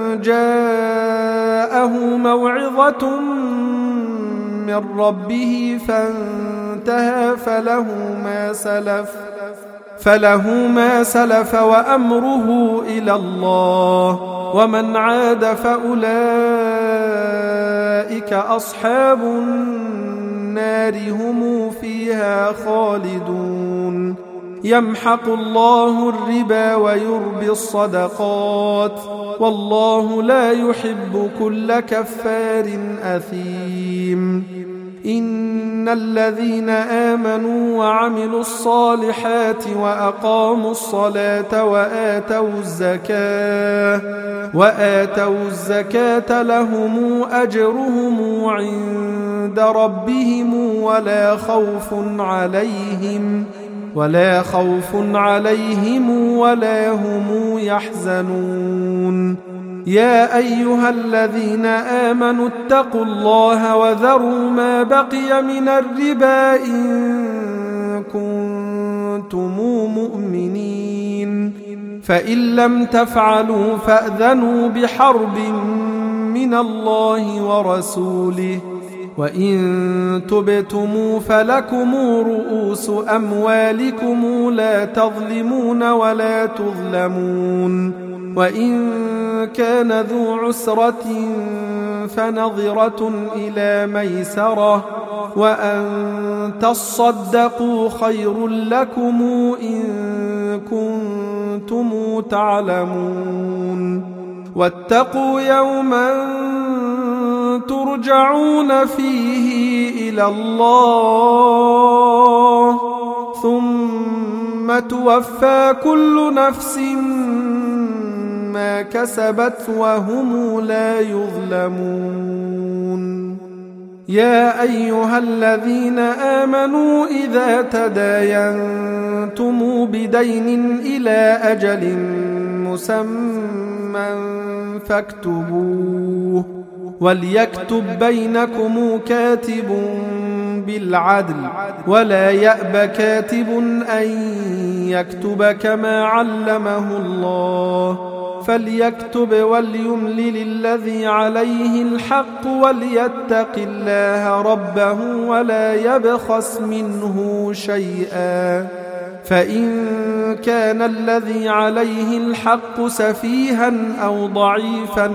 جاءه موعظة من ربه فانتهى فله ما سلف وأمره إلى الله ومن عاد فأولئك أصحاب النار هم فيها خالدون. يمحق الله الربا ويربي الصدقات والله لا يحب كل كفار أثيم. إن الذين آمنوا وعملوا الصالحات وأقاموا الصلاة وآتوا الزكاة لهم أجرهم عند ربهم ولا خوف عليهم ولا هم يحزنون. يا أيها الذين آمنوا اتقوا الله وذروا ما بقي من الربا إن كنتم مؤمنين فإن لم تفعلوا فأذنوا بحرب من الله ورسوله وإن تبتموا فلكم رؤوس أموالكم لا تظلمون ولا تظلمون. وإن كان ذو عسرة فنظرة إلى ميسرة وأن تصدقوا خير لكم إن كنتم تعلمون. واتقوا يوما ترجعون فيه إلى الله ثم ثم توفى كل نفس ما كسبت وهم لا يظلمون. يا أيها الذين آمنوا إذا تداينتم بدين إلى أجل مسمى فاكتبوه، وليكتب بينكم كاتب بالعدل، ولا يأب كاتب أن يكتب كما علمه الله، فليكتب وليملل الذي عليه الحق وليتق الله ربه ولا يبخس منه شيئا، فإن كان الذي عليه الحق سفيها أو ضعيفا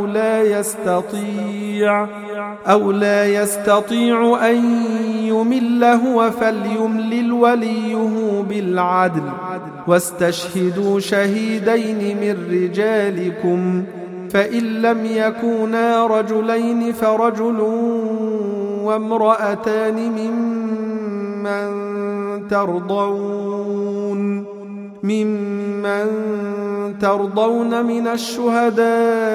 أو لا يستطيع أن يمل هو فليملل وليه بالعدل، واستشهدوا شهيدين من رجالكم، فإن لم يكونا رجلين فرجل وامرأتان ممن ترضون من الشهداء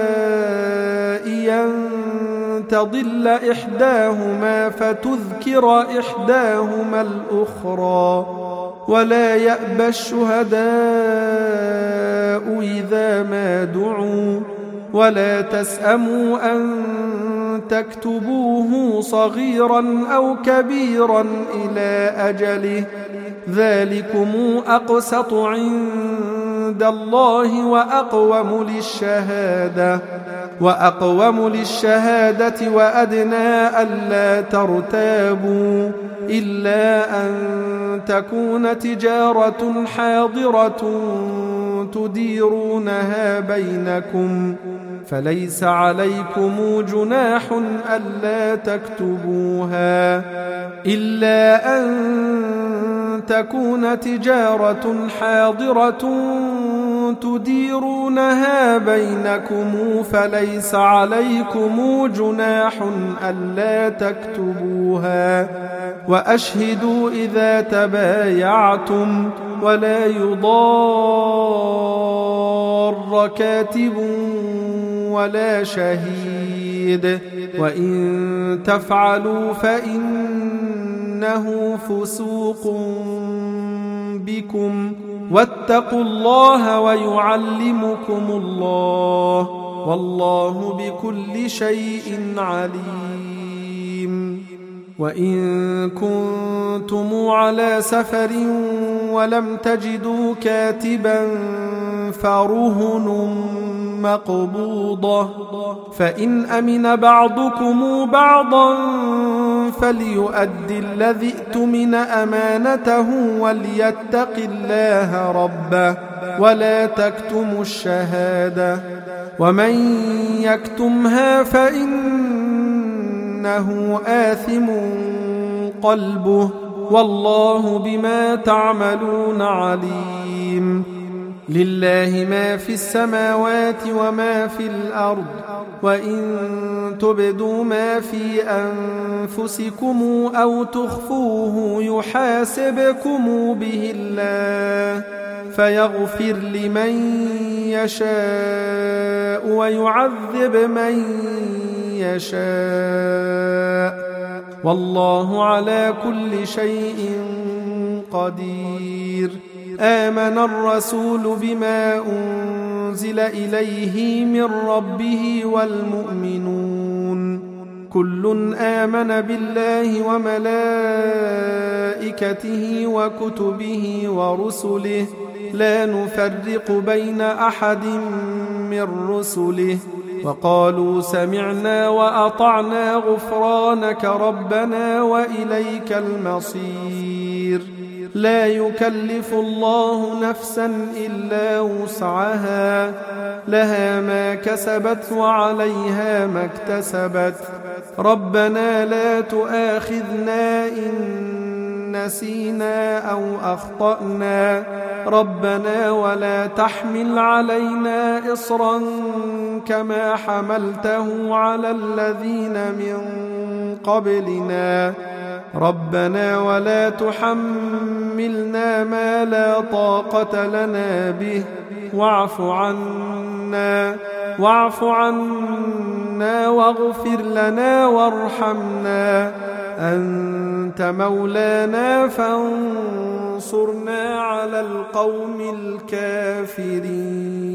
أن تضل إحداهما فتذكر إحداهما الأخرى، ولا يأبى الشهداء إذا ما دعوا، ولا تسأموا أن تكتبوه صغيرا أو كبيرا إلى أجله، ذلكم أقسط عند الله وأقوم للشهادة وأدنى ألا ترتابوا، إلا أن تكون تجارة حاضرة تديرونها بينكم، فليس عليكم جناح ألا تكتبوها، إلا أن تكون تجارة حاضرة تديرونها بينكم، فليس عليكم جناح ألا تكتبوها، وأشهدوا إذا تبايعتم، ولا يضار كاتب ولا شهيد، وإن تفعلوا فإنه فسوق بكم، واتقوا الله ويعلمكم الله، والله بكل شيء عليم. وإن كنتم على سفر ولم تجدوا كاتبا فرهن مقبوضة، فإن أمن بعضكم بعضا فليؤد الذي ائتمن أمانته وليتق الله ربه ولا تكتموا الشهادة، ومن يكتمها فإنه آثم قلبه، والله بما تعملون عليم. لله ما في السماوات وما في الأرض، وإن تبدوا ما في أنفسكم أو تخفوه يحاسبكم به الله، فيغفر لمن يشاء ويعذب من يشاء، والله على كل شيء قدير. آمن الرسول بما أنزل إليه من ربه والمؤمنون كل آمن بالله وملائكته وكتبه ورسله لا نفرق بين أحد من رسله، وقالوا سمعنا وأطعنا غفرانك ربنا وإليك المصير. لا يكلف الله نفسا إلا وسعها، لها ما كسبت وعليها ما اكتسبت. ربنا لا تؤاخذنا إن نسينا أو أخطأنا، ربنا ولا تحمل علينا إصرا كما حملته على الذين من قبلنا، ربنا ولا تحملنا ما لا طاقة لنا به واعف عنا واغفر لنا وارحمنا أنت مولانا فانصرنا على القوم الكافرين.